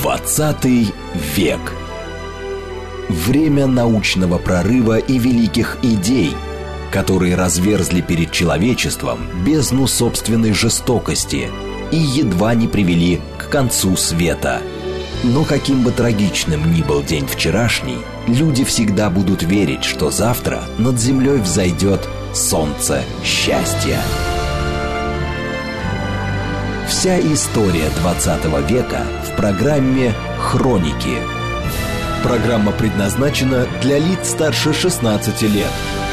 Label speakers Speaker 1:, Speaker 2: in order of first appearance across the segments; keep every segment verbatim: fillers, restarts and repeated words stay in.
Speaker 1: двадцатый век. Время научного прорыва и великих идей, которые разверзли перед человечеством бездну собственной жестокости и едва не привели к концу света. Но каким бы трагичным ни был день вчерашний, люди всегда будут верить, что завтра над землей взойдет солнце счастья. Вся история двадцатого века в программе «Хроники». Программа предназначена для лиц старше шестнадцати лет.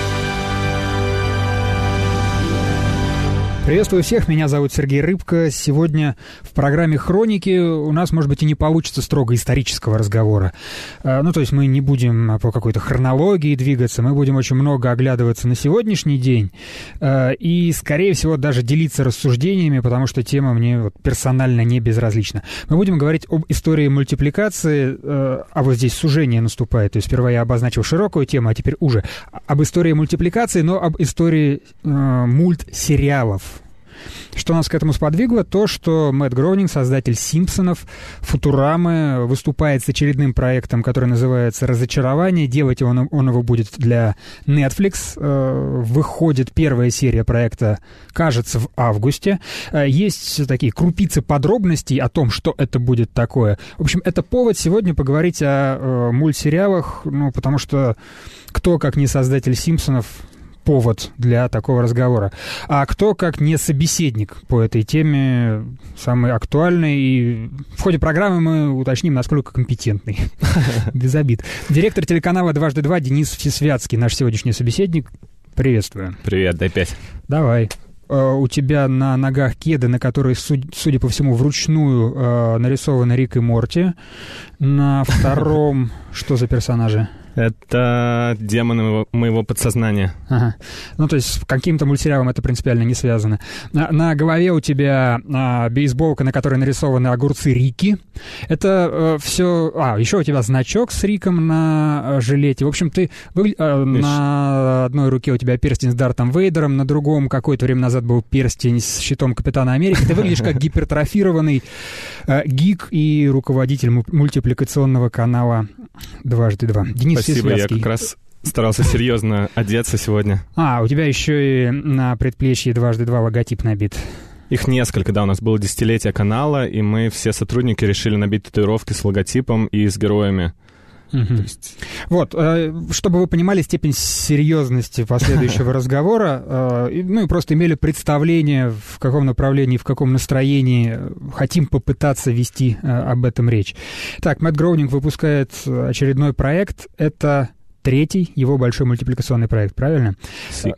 Speaker 2: Приветствую всех, меня зовут Сергей Рыбко. Сегодня в программе «Хроники» у нас, может быть, и не получится строго исторического разговора. Ну, то есть мы не будем по какой-то хронологии двигаться, мы будем очень много оглядываться на сегодняшний день и, скорее всего, даже делиться рассуждениями, потому что тема мне вот персонально не безразлична. Мы будем говорить об истории мультипликации, а вот здесь сужение наступает. То есть сперва я обозначил широкую тему, а теперь уже об истории мультипликации, но об истории мультсериалов. Что нас к этому сподвигло? То, что Мэтт Гроунинг, создатель «Симпсонов», «Футурамы», выступает с очередным проектом, который называется «Разочарование». Делать он, он его будет для Netflix. Выходит первая серия проекта, кажется, в августе. Есть такие крупицы подробностей о том, что это будет такое. В общем, это повод сегодня поговорить о мультсериалах, ну, потому что кто, как не создатель «Симпсонов», повод для такого разговора. А кто, как не собеседник по этой теме, самый актуальный. И в ходе программы мы уточним, насколько компетентный. Без обид. Директор телеканала «Дважды два» Денис Всесвятский, наш сегодняшний собеседник. Приветствую.
Speaker 3: Привет, дай пять.
Speaker 2: Давай. У тебя на ногах кеды, на которые, судя по всему, вручную нарисованы Рик и Морти. На втором... Что за персонажи?
Speaker 3: Это демоны моего, моего подсознания.
Speaker 2: Ага. Ну, то есть с каким-то мультсериалом это принципиально не связано. На, на голове у тебя а, бейсболка, на которой нарисованы огурцы Рики. Это а, все... А, еще у тебя значок с Риком на а, жилете. В общем, ты... Вы, а, на одной руке у тебя перстень с Дартом Вейдером, на другом какое-то время назад был перстень с щитом Капитана Америки. Ты выглядишь как гипертрофированный а, гик и руководитель мультипликационного канала «Дважды два». Денис
Speaker 3: Спасибо, я как раз старался серьезно одеться сегодня.
Speaker 2: А, у тебя еще и на предплечье «Дважды два» логотип набит.
Speaker 3: Их несколько, да, у нас было десятилетие канала, и мы все сотрудники решили набить татуировки с логотипом и с героями.
Speaker 2: Угу. То есть... Вот, чтобы вы понимали степень серьезности последующего разговора, ну и просто имели представление, в каком направлении, в каком настроении хотим попытаться вести об этом речь. Так, Мэтт Гроунинг выпускает очередной проект. Это третий его большой мультипликационный проект, правильно?
Speaker 3: Си.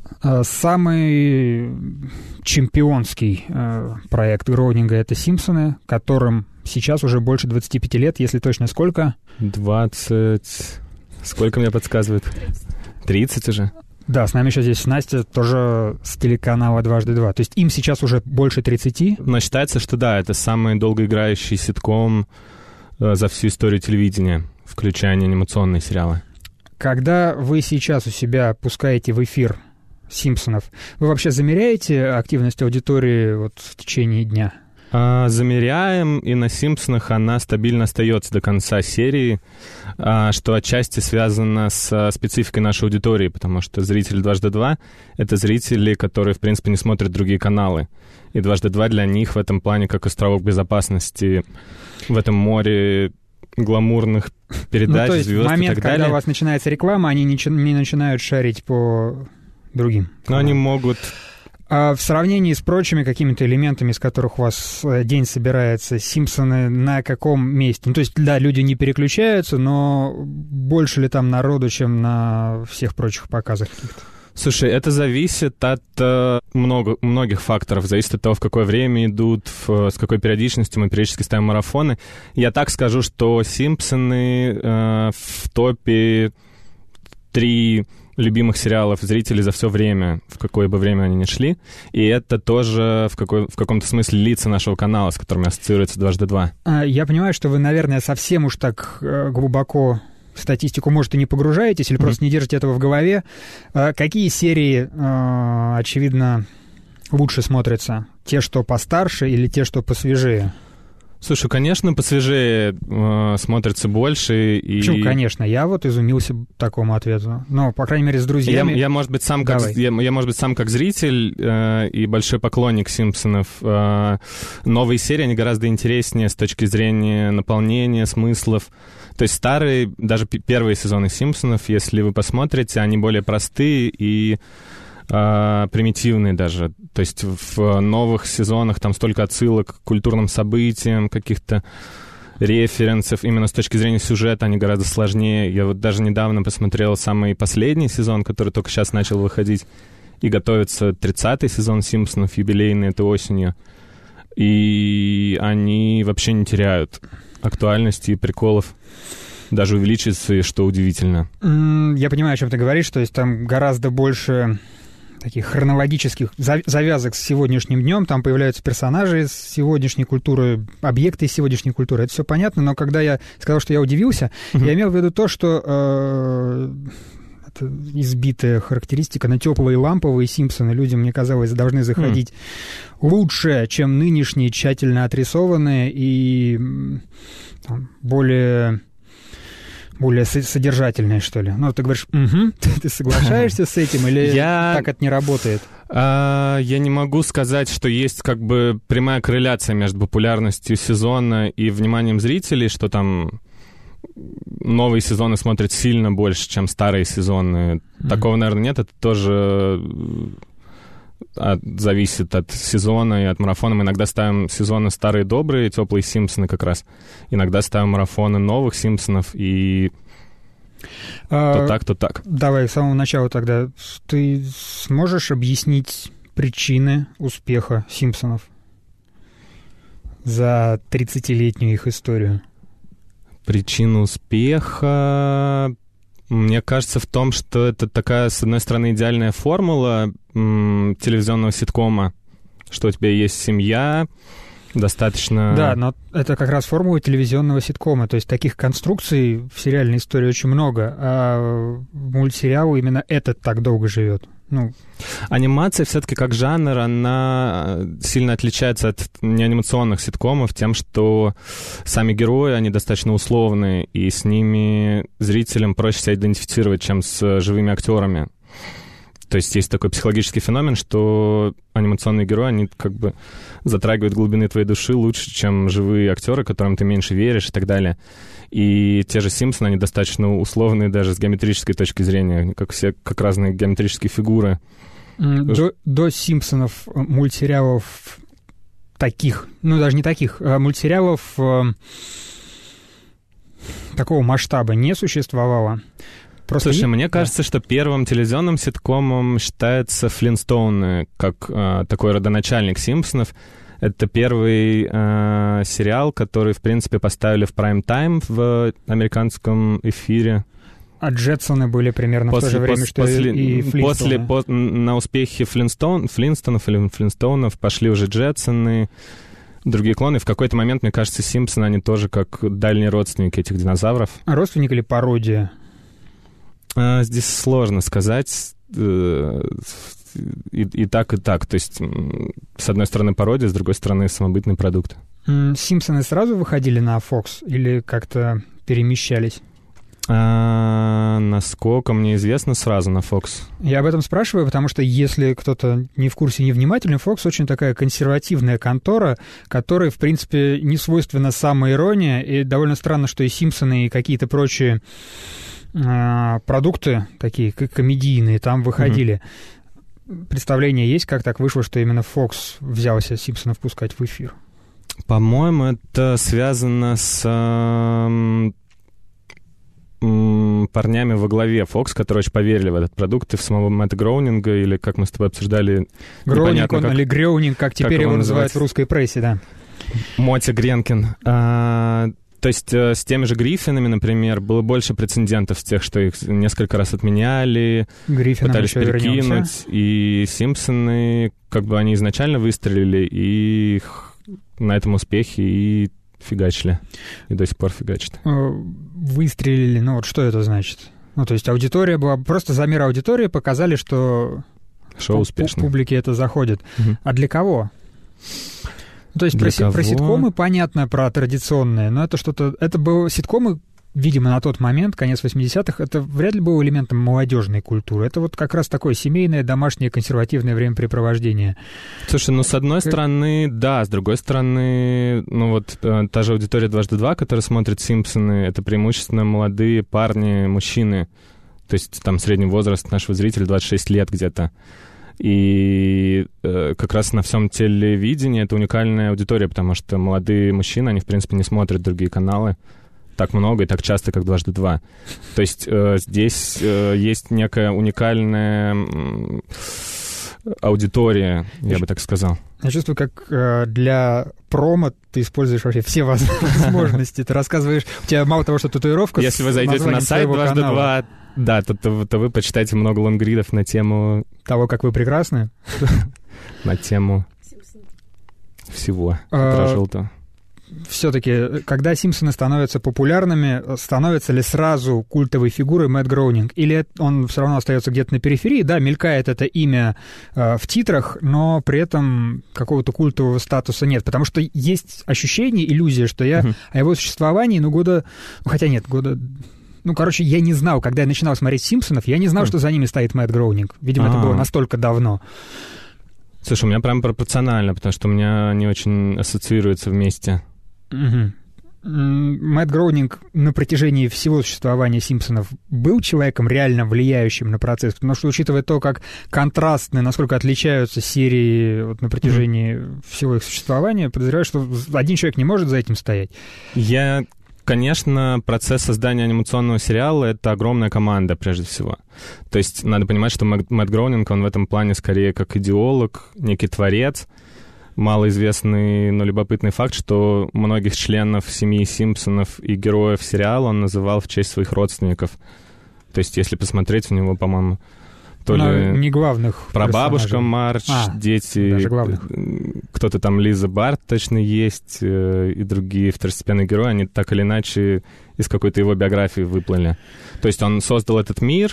Speaker 2: Самый чемпионский проект Гроунинга — это «Симпсоны», которым сейчас уже больше двадцати пяти лет, если точно сколько?
Speaker 3: двадцать... Сколько мне подсказывает? тридцать уже.
Speaker 2: Да, с нами еще здесь Настя, тоже с телеканала «Дважды два». То есть им сейчас уже больше тридцати.
Speaker 3: Но считается, что да, это самый долгоиграющий ситком э, за всю историю телевидения, включая анимационные сериалы. Когда
Speaker 2: вы сейчас у себя пускаете в эфир «Симпсонов», вы вообще замеряете активность аудитории вот в течение дня?
Speaker 3: А, замеряем, и на «Симпсонах» она стабильно остается до конца серии, а, что отчасти связано с спецификой нашей аудитории, потому что зрители «Дважды два» — это зрители, которые, в принципе, не смотрят другие каналы. И «Дважды два» для них в этом плане как островок безопасности в этом море гламурных передач,
Speaker 2: ну, то есть
Speaker 3: звезд
Speaker 2: в момент,
Speaker 3: и так далее.
Speaker 2: Когда у вас начинается реклама, они не, не начинают шарить по другим.
Speaker 3: Но они могут...
Speaker 2: А в сравнении с прочими какими-то элементами, из которых у вас день собирается, «Симпсоны» на каком месте? Ну, то есть, да, люди не переключаются, но больше ли там народу, чем на всех прочих показах каких-то?
Speaker 3: Слушай, это зависит от э, много, многих факторов. Зависит от того, в какое время идут, в, с какой периодичностью мы периодически ставим марафоны. Я так скажу, что «Симпсоны» э, в топе три любимых сериалов зрителей за все время, в какое бы время они ни шли. И это тоже в, какой, в каком-то смысле лица нашего канала, с которыми ассоциируется «Дважды два».
Speaker 2: Я понимаю, что вы, наверное, совсем уж так глубоко в статистику, может, и не погружаетесь, или mm-hmm. просто не держите этого в голове. Какие серии, очевидно, лучше смотрятся? Те, что постарше, или те, что посвежее?
Speaker 3: Слушай, конечно, посвежее э, смотрится больше. И...
Speaker 2: Почему, конечно? Я вот изумился такому ответу. Ну, по крайней мере, с друзьями...
Speaker 3: Я, я, может быть, сам как, я, я, может быть, сам как зритель э, и большой поклонник «Симпсонов». Э, новые серии, они гораздо интереснее с точки зрения наполнения, смыслов. То есть старые, даже п- первые сезоны «Симпсонов», если вы посмотрите, они более простые и... примитивные даже. То есть в новых сезонах там столько отсылок к культурным событиям, каких-то референсов. Именно с точки зрения сюжета они гораздо сложнее. Я вот даже недавно посмотрел самый последний сезон, который только сейчас начал выходить, и готовится тридцатый сезон «Симпсонов», юбилейный, этой осенью. И они вообще не теряют актуальности и приколов. Даже увеличивается, что удивительно.
Speaker 2: Я понимаю, о чем ты говоришь. То есть там гораздо больше... таких хронологических завязок с сегодняшним днем, там появляются персонажи из сегодняшней культуры, объекты из сегодняшней культуры. Это все понятно, но когда я сказал, что я удивился, mm-hmm. я имел в виду то, что э, это избитая характеристика на теплые ламповые «Симпсоны» людям, мне казалось, должны заходить mm. лучше, чем нынешние, тщательно отрисованные и там, более... более содержательные, что ли. Ну, ты говоришь, угу, ты соглашаешься с этим, или я... так это не работает?
Speaker 3: А, я не могу сказать, что есть как бы прямая корреляция между популярностью сезона и вниманием зрителей, что там новые сезоны смотрят сильно больше, чем старые сезоны. Mm-hmm. Такого, наверное, нет. Это тоже от, зависит от сезона и от марафона. Мы иногда ставим сезоны старые добрые, теплые «Симпсоны» как раз. Иногда ставим марафоны новых «Симпсонов», и а, то так, то так.
Speaker 2: Давай с самого начала тогда. Ты сможешь объяснить причины успеха «Симпсонов» за тридцатилетнюю их историю?
Speaker 3: Причина успеха... Мне кажется в том, что это такая, с одной стороны, идеальная формула м- телевизионного ситкома, что у тебя есть семья, достаточно...
Speaker 2: Да, но это как раз формула телевизионного ситкома, то есть таких конструкций в сериальной истории очень много, а мультсериал именно этот так долго живет. Ну.
Speaker 3: Анимация все-таки как жанр, она сильно отличается от неанимационных ситкомов тем, что сами герои, они достаточно условные, и с ними зрителям проще себя идентифицировать, чем с живыми актерами. То есть есть такой психологический феномен, что анимационные герои, они как бы затрагивают глубины твоей души лучше, чем живые актеры, которым ты меньше веришь и так далее. И те же «Симпсоны», они достаточно условные даже с геометрической точки зрения, как все, как разные геометрические фигуры.
Speaker 2: До, до «Симпсонов» мультсериалов таких, ну даже не таких, а мультсериалов э, такого масштаба не существовало.
Speaker 3: Просто Слушай, не... мне кажется, да. что первым телевизионным ситкомом считается «Флинстоуны», как э, такой родоначальник «Симпсонов». Это первый э, сериал, который, в принципе, поставили в прайм-тайм в американском эфире.
Speaker 2: А «Джетсоны» были примерно после, в то же время, что
Speaker 3: после,
Speaker 2: и «Флинстоуны».
Speaker 3: После, по, на успехе Флинстоун, «Флинстонов» или «Флинстоунов» пошли уже «Джетсоны», другие клоны. В какой-то момент, мне кажется, «Симпсоны», они тоже как дальние родственники этих динозавров.
Speaker 2: А родственник или пародия?
Speaker 3: А, здесь сложно сказать. И, и так, и так. То есть, с одной стороны, пародия, с другой стороны, самобытный продукт.
Speaker 2: «Симпсоны» сразу выходили на Fox или как-то перемещались?
Speaker 3: А, насколько мне известно, сразу на Fox.
Speaker 2: Я об этом спрашиваю, потому что если кто-то не в курсе, не внимательный, Fox очень такая консервативная контора, которой, в принципе, не свойственна самоирония, и довольно странно, что и «Симпсоны», и какие-то прочие а, продукты, такие как комедийные, там выходили. Mm-hmm. Представление есть, как так вышло, что именно Fox взялся «Симпсонов» пускать в эфир?
Speaker 3: По-моему, это связано с э, э, парнями во главе Fox, которые очень поверили в этот продукт, и в самого Мэтта Гроунинга, или, как мы с тобой обсуждали...
Speaker 2: Гроунинг он, как, или Грёунинг, как теперь как его называют в русской прессе, да.
Speaker 3: Моти Гренкин. А, то есть с теми же Гриффинами, например, было больше прецедентов с тех, что их несколько раз отменяли, Гриффинам пытались перекинуть. Вернемся. И «Симпсоны», как бы они изначально выстрелили, и их на этом успехе и фигачили. И до сих пор фигачат.
Speaker 2: Выстрелили, ну вот что это значит? Ну, то есть аудитория была... Просто замер аудитории показали, что...
Speaker 3: Шоу успешно.
Speaker 2: Публике это заходит. Угу. А для кого? То есть про, про ситкомы понятно, про традиционные, но это что-то... Это было... Ситкомы, видимо, на тот момент, конец восьмидесятых, это вряд ли было элементом молодежной культуры. Это вот как раз такое семейное, домашнее, консервативное времяпрепровождение.
Speaker 3: Слушай, ну, с одной как... стороны, да, с другой стороны, ну, вот та же аудитория дважды два, которая смотрит «Симпсоны», это преимущественно молодые парни, мужчины. То есть там средний возраст нашего зрителя двадцать шесть лет где-то. И э, как раз на всем телевидении это уникальная аудитория, потому что молодые мужчины, они, в принципе, не смотрят другие каналы так много и так часто, как дважды два. То есть э, здесь э, есть некая уникальная э, аудитория, я, я бы так сказал.
Speaker 2: Я чувствую, как э, для промо ты используешь вообще все возможности. Ты рассказываешь, у тебя мало того, что татуировка...
Speaker 3: Если вы зайдете на сайт дважды два, да, то, то, то вы почитаете много лонгридов на тему...
Speaker 2: Того, как вы прекрасны?
Speaker 3: На тему всего желтого.
Speaker 2: Все-таки, когда «Симпсоны» становятся популярными, становится ли сразу культовой фигурой Мэтт Гроунинг? Или он все равно остается где-то на периферии? Да, мелькает это имя э, в титрах, но при этом какого-то культового статуса нет. Потому что есть ощущение, иллюзия, что я uh-huh. о его существовании, ну, года... Хотя нет, года... Ну, короче, я не знал, когда я начинал смотреть «Симпсонов», я не знал, uh-huh. что за ними стоит Мэтт Гроунинг. Видимо, uh-huh. это было настолько давно.
Speaker 3: Слушай, у меня прям пропорционально, потому что у меня они очень ассоциируются вместе.
Speaker 2: Угу. Мэтт Гроунинг на протяжении всего существования «Симпсонов» был человеком, реально влияющим на процесс, потому что, учитывая то, как контрастны, насколько отличаются серии вот, на протяжении mm-hmm. всего их существования, подозреваю, что один человек не может за этим стоять.
Speaker 3: Я... Конечно, процесс создания анимационного сериала — это огромная команда, прежде всего. То есть надо понимать, что Мэтт Гроунинг, он в этом плане скорее как идеолог, некий творец. Малоизвестный, но любопытный факт, что многих членов семьи Симпсонов и героев сериала он называл в честь своих родственников. То есть если посмотреть, у него, по-моему, то
Speaker 2: но
Speaker 3: ли...
Speaker 2: не главных
Speaker 3: прабабушка Мардж,
Speaker 2: а,
Speaker 3: дети...
Speaker 2: даже главных.
Speaker 3: Кто-то там, Лиза Барт точно есть, и другие второстепенные герои, они так или иначе из какой-то его биографии выплыли. То есть он создал этот мир...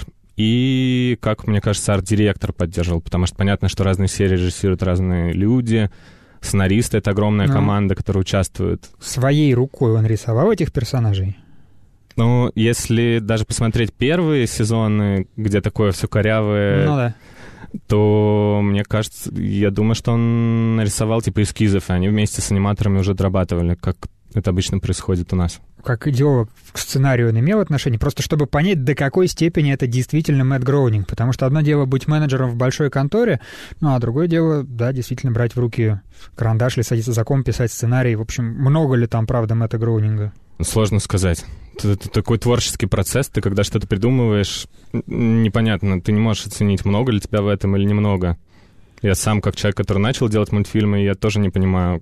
Speaker 3: И, как мне кажется, арт-директор поддерживал, потому что понятно, что разные серии режиссируют разные люди, сценаристы — это огромная Но команда, которая участвует.
Speaker 2: Своей рукой он рисовал этих персонажей?
Speaker 3: Ну, если даже посмотреть первые сезоны, где такое все корявое,
Speaker 2: ну, да.
Speaker 3: то, мне кажется, я думаю, что он нарисовал типа эскизов, и они вместе с аниматорами уже дорабатывали, как это обычно происходит у нас.
Speaker 2: Как идеолог к сценарию он имел отношение, просто чтобы понять, до какой степени это действительно Мэтт Гроунинг. Потому что одно дело быть менеджером в большой конторе, ну а другое дело, да, действительно брать в руки карандаш или садиться за комп, писать сценарий. В общем, много ли там, правда, Мэтта Гроунинга?
Speaker 3: Сложно сказать. Это, это такой творческий процесс, ты когда что-то придумываешь, непонятно, ты не можешь оценить, много ли тебя в этом или немного. Я сам, как человек, который начал делать мультфильмы, я тоже не понимаю...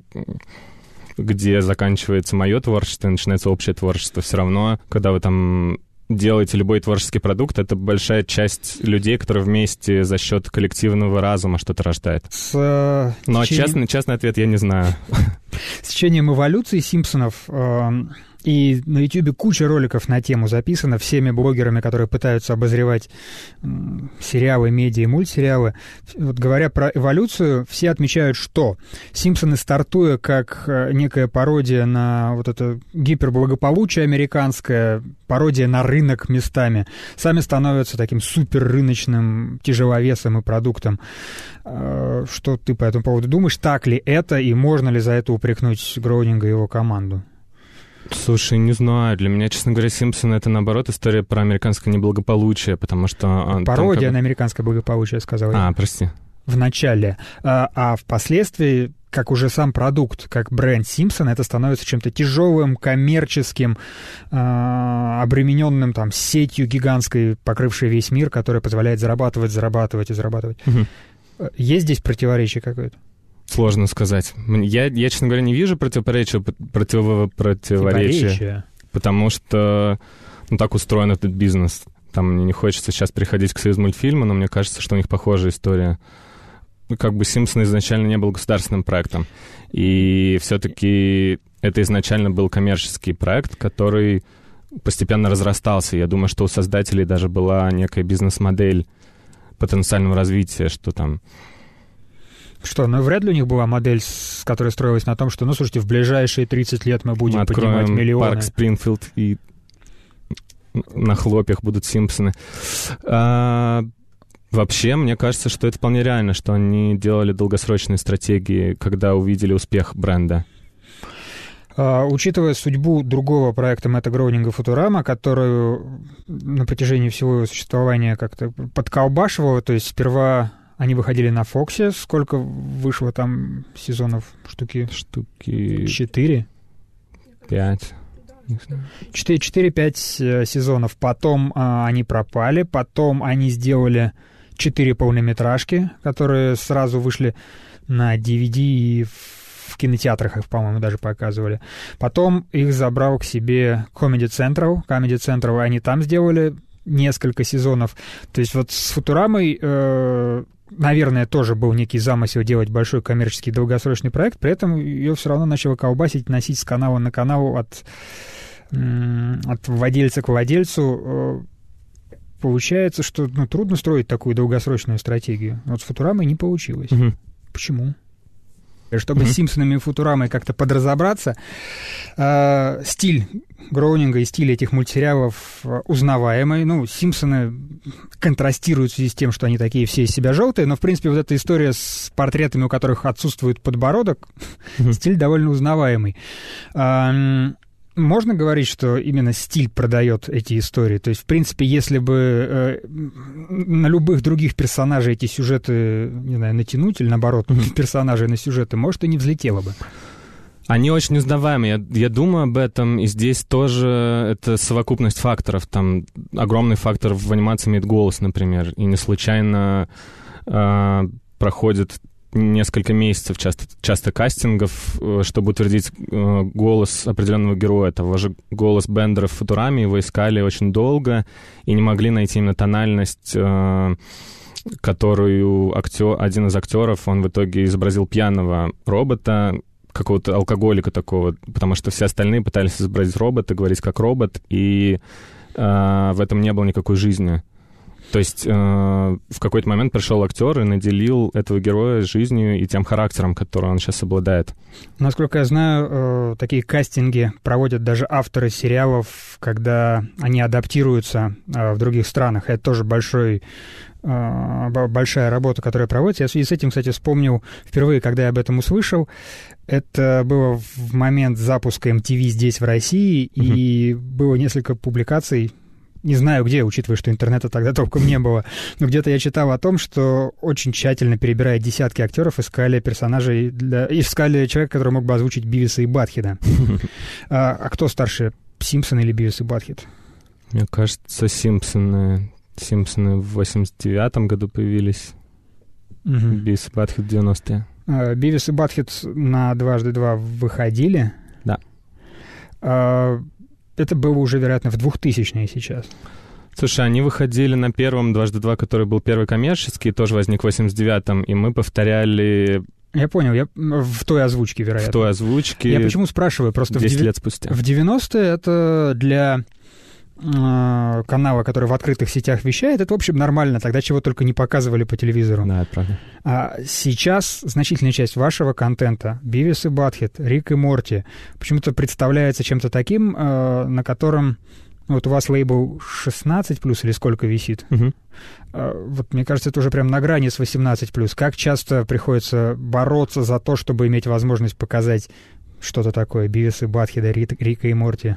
Speaker 3: где заканчивается мое творчество и начинается общее творчество. Все равно, когда вы там делаете любой творческий продукт, это большая часть людей, которые вместе за счет коллективного разума что-то рождают.
Speaker 2: С, э,
Speaker 3: Но
Speaker 2: течением...
Speaker 3: честный, честный ответ я не знаю.
Speaker 2: С течением эволюции «Симпсонов» э, и на Ютьюбе куча роликов на тему записано всеми блогерами, которые пытаются обозревать э, сериалы, медиа и мультсериалы. Вот говоря про эволюцию, все отмечают, что «Симпсоны», стартуя как э, некая пародия на вот это гиперблагополучие американское, пародия на рынок местами, сами становятся таким суперрыночным тяжеловесом и продуктом. Э, что ты по этому поводу думаешь? Так ли это, и можно ли за это упрекнуть Гроунинга и его команду?
Speaker 3: Слушай, не знаю. Для меня, честно говоря, «Симпсоны» — это, наоборот, история про американское неблагополучие, потому что...
Speaker 2: Пародия
Speaker 3: как...
Speaker 2: на американское благополучие, сказал я.
Speaker 3: А, прости.
Speaker 2: В начале. А, а впоследствии, как уже сам продукт, как бренд «Симпсон», это становится чем-то тяжелым, коммерческим, а, обремененным там сетью гигантской, покрывшей весь мир, которая позволяет зарабатывать, зарабатывать и зарабатывать. Угу. Есть здесь противоречие какое-то?
Speaker 3: Сложно сказать. Я, я, честно говоря, не вижу противоречия, против, противоречия, потому что ну, так устроен этот бизнес. Там мне не хочется сейчас приходить к Союзмультфильму, но мне кажется, что у них похожая история. Ну, как бы «Симпсоны» изначально не был государственным проектом, и все-таки это изначально был коммерческий проект, который постепенно разрастался. Я думаю, что у создателей даже была некая бизнес-модель потенциального развития, что там...
Speaker 2: Что, ну вряд ли у них была модель, которая строилась на том, что, ну, слушайте, в ближайшие тридцать лет мы будем мы поднимать миллионы.
Speaker 3: Парк Спрингфилд, и на хлопьях будут Симпсоны. А, вообще, мне кажется, что это вполне реально, что они делали долгосрочные стратегии, когда увидели успех бренда.
Speaker 2: Uh, учитывая судьбу другого проекта Мэтта Гроунинга «Футурама», которую на протяжении всего его существования как-то подколбашивало, то есть сперва они выходили на Фоксе, сколько вышло там сезонов? Штуки?
Speaker 3: Штуки...
Speaker 2: Четыре?
Speaker 3: Пять.
Speaker 2: Четыре-пять сезонов. Потом uh, они пропали, потом они сделали четыре полнометражки, которые сразу вышли на ди ви ди и в кинотеатрах их, по-моему, даже показывали. Потом их забрал к себе Comedy Central. Comedy Central, они там сделали несколько сезонов. То есть вот с «Футурамой», э, наверное, тоже был некий замысел делать большой коммерческий долгосрочный проект, при этом ее все равно начало колбасить, носить с канала на канал от, э, от владельца к владельцу. Э, получается, что ну, трудно строить такую долгосрочную стратегию. Вот с «Футурамой» не получилось. Mm-hmm. Почему? Чтобы mm-hmm. с «Симпсонами» и «Футурамой» как-то подразобраться, э, стиль Гроунинга и стиль этих мультсериалов узнаваемый. Ну, «Симпсоны» контрастируют в связи с тем, что они такие все из себя желтые, но, в принципе, вот эта история с портретами, у которых отсутствует подбородок, mm-hmm. стиль довольно узнаваемый. Э, Можно говорить, что именно стиль продает эти истории? То есть, в принципе, если бы э, на любых других персонажей эти сюжеты, не знаю, натянуть, или наоборот, mm-hmm. персонажей на сюжеты, может, и не взлетело бы.
Speaker 3: Они очень узнаваемые. Я, я думаю об этом, и здесь тоже это совокупность факторов. Там огромный фактор в анимации имеет голос, например, и не случайно э, проходит несколько месяцев часто, часто кастингов, чтобы утвердить э, голос определенного героя. Того же голос Бендера в «Футураме», его искали очень долго и не могли найти именно тональность, э, которую актер, один из актеров, он в итоге изобразил пьяного робота, какого-то алкоголика такого, потому что все остальные пытались изобразить робота, говорить как робот, и э, в этом не было никакой жизни. То есть э, в какой-то момент пришел актер и наделил этого героя жизнью и тем характером, который он сейчас обладает.
Speaker 2: Насколько я знаю, э, такие кастинги проводят даже авторы сериалов, когда они адаптируются э, в других странах. Это тоже большой, э, большая работа, которая проводится. Я в связи с этим, кстати, вспомнил впервые, когда я об этом услышал. Это было в момент запуска эм ти ви здесь, в России, mm-hmm. и было несколько публикаций. Не знаю где, учитывая, что интернета тогда толком не было, но где-то я читал о том, что очень тщательно, перебирая десятки актеров, искали персонажей, для... искали человека, который мог бы озвучить Бивиса и Батхеда. а, а кто старше, Симпсоны или Бивис и Батхед?
Speaker 3: Мне кажется, Симпсоны. Симпсоны в восемьдесят девятом году появились, угу. Бивис и Батхед в девяностые.
Speaker 2: А, Бивис и Батхед на «Дважды два» выходили?
Speaker 3: Да.
Speaker 2: А, это было уже, вероятно, в двухтысячные сейчас.
Speaker 3: Слушай, они выходили на первом «Дважды два», который был первый коммерческий, тоже возник в восемьдесят девятом, и мы повторяли...
Speaker 2: Я понял, я в той озвучке, вероятно.
Speaker 3: В той озвучке.
Speaker 2: Я почему спрашиваю? Просто
Speaker 3: десять
Speaker 2: в дев...
Speaker 3: лет спустя.
Speaker 2: В девяностые это для э, канала, который в открытых сетях вещает, это, в общем, нормально. Тогда чего только не показывали по телевизору.
Speaker 3: Да, это правда.
Speaker 2: А сейчас значительная часть вашего контента, Бивис и Батхед, Рик и Морти, почему-то представляется чем-то таким, э, на котором... Вот у вас лейбл шестнадцать плюс или сколько висит?
Speaker 3: Угу.
Speaker 2: Вот мне кажется, это уже прям на грани с восемнадцать плюс. Как часто приходится бороться за то, чтобы иметь возможность показать что-то такое? Бивис и Батхеда, Рика и Морти.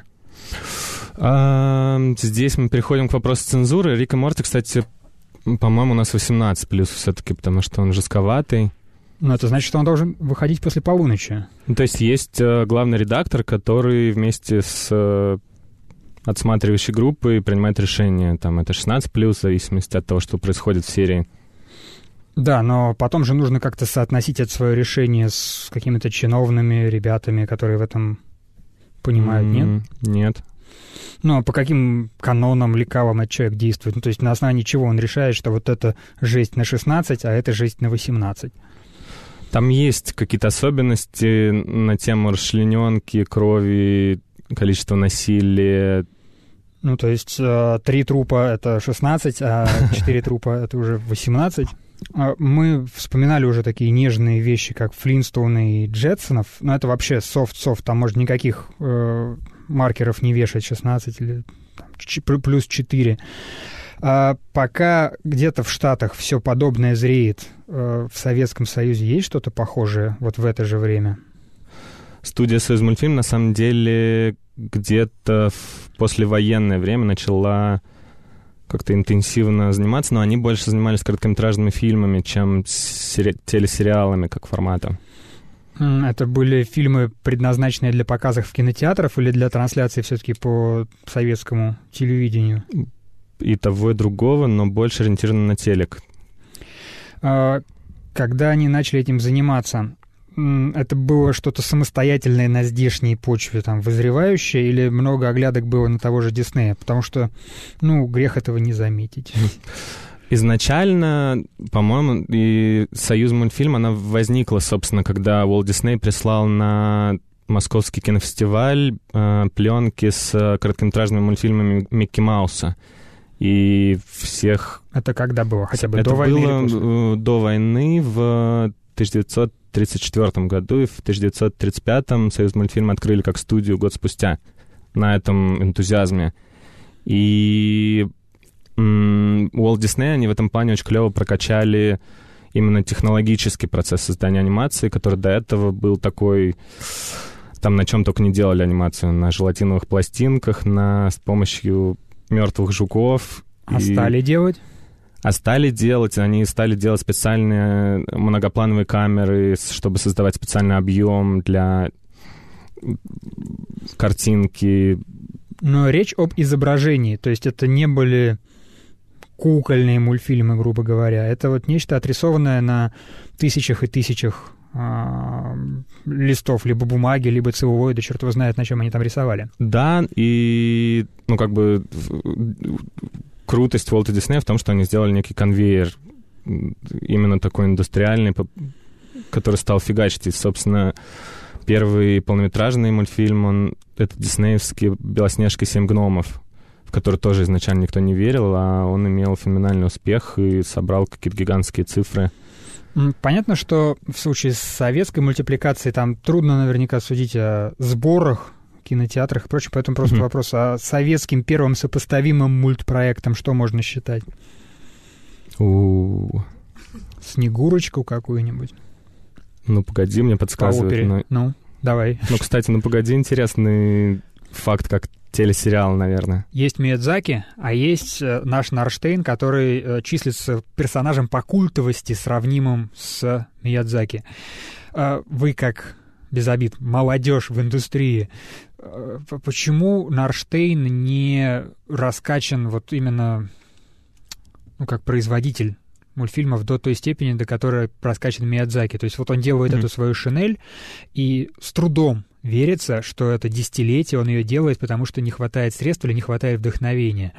Speaker 3: А, здесь мы переходим к вопросу цензуры. Рик и Морти, кстати, по-моему, у нас восемнадцать плюс все-таки, потому что он жестковатый.
Speaker 2: Ну, это значит, что он должен выходить после полуночи.
Speaker 3: Ну, то есть есть э, главный редактор, который вместе с... Э, отсматривающей группы принимает решение, там, это шестнадцать плюс, в зависимости от того, что происходит в серии.
Speaker 2: Да, но потом же нужно как-то соотносить это свое решение с какими-то чиновными ребятами, которые в этом понимают, mm-hmm. нет?
Speaker 3: Нет.
Speaker 2: Ну, а по каким канонам, лекалам этот человек действует? Ну, то есть на основании чего он решает, что вот это жесть на шестнадцать, а это жесть на восемнадцать?
Speaker 3: Там есть какие-то особенности на тему расчлененки, крови, количество насилия.
Speaker 2: Ну, то есть э, три трупа — это шестнадцать, а четыре трупа — это уже восемнадцать? Мы вспоминали уже такие нежные вещи, как Флинстоуны и Джетсонов, но это вообще софт-софт, там можно никаких э, маркеров не вешать, шестнадцать или там, ч- плюс четыре. А пока где-то в Штатах все подобное зреет, э, в Советском Союзе есть что-то похожее вот в это же время?
Speaker 3: Студия «Союзмультфильм» на самом деле где-то в послевоенное время начала как-то интенсивно заниматься, но они больше занимались короткометражными фильмами, чем сери- телесериалами как форматом.
Speaker 2: Это были фильмы, предназначенные для показов в кинотеатрах или для трансляции все-таки по советскому телевидению?
Speaker 3: И того, и другого, но больше ориентированы на телек.
Speaker 2: Когда они начали этим заниматься, это было что-то самостоятельное на здешней почве, там, вызревающее, или много оглядок было на того же Диснея? Потому что, ну, грех этого не заметить.
Speaker 3: Изначально, по-моему, и «Союзмультфильм», она возникла, собственно, когда Уолт Дисней прислал на Московский кинофестиваль э, пленки с короткометражными мультфильмами Микки Мауса. И всех...
Speaker 2: Это когда было? Хотя бы
Speaker 3: Это
Speaker 2: до войны
Speaker 3: было
Speaker 2: или после?
Speaker 3: До войны, в тысяча девятьсот тридцать четвёртом году, и в тысяча девятьсот тридцать пятом «Союзмультфильм» открыли как студию год спустя на этом энтузиазме. И Уолт Дисней, они в этом плане очень клево прокачали именно технологический процесс создания анимации, который до этого был такой... Там на чем только не делали анимацию. На желатиновых пластинках, на, с помощью мертвых жуков.
Speaker 2: А
Speaker 3: и...
Speaker 2: стали делать?
Speaker 3: А стали делать, они стали делать специальные многоплановые камеры, чтобы создавать специальный объем для картинки.
Speaker 2: Но речь об изображении, то есть это не были кукольные мультфильмы, грубо говоря. Это вот нечто отрисованное на тысячах и тысячах а, листов, либо бумаги, либо целлулоида, черт его знает, на чем они там рисовали.
Speaker 3: Да, и, ну, как бы... Крутость Уолта Диснея в том, что они сделали некий конвейер, именно такой индустриальный, который стал фигачить. И, собственно, первый полнометражный мультфильм, он, это диснеевский «Белоснежка и семь гномов», в который тоже изначально никто не верил, а он имел феноменальный успех и собрал какие-то гигантские цифры.
Speaker 2: Понятно, что в случае с советской мультипликацией там трудно наверняка судить о сборах, кинотеатрах и прочее, поэтому просто mm-hmm. вопрос, а советским первым сопоставимым мультпроектом что можно считать?
Speaker 3: У-у-у.
Speaker 2: Снегурочку какую-нибудь?
Speaker 3: Ну, погоди, мне подсказывают.
Speaker 2: Но... Ну, давай.
Speaker 3: Ну, кстати, ну, погоди, интересный факт, как телесериал, наверное.
Speaker 2: Есть Миядзаки, а есть э, наш Нарштейн, который э, числится персонажем по культовости, сравнимым с Миядзаки. Э, вы как... без обид, молодежь в индустрии. Почему Нарштейн не раскачан вот именно, ну, как производитель мультфильмов до той степени, до которой раскачан Миядзаки? То есть вот он делает mm-hmm. эту свою шинель, и с трудом верится, что это десятилетие он ее делает, потому что не хватает средств или не хватает вдохновения.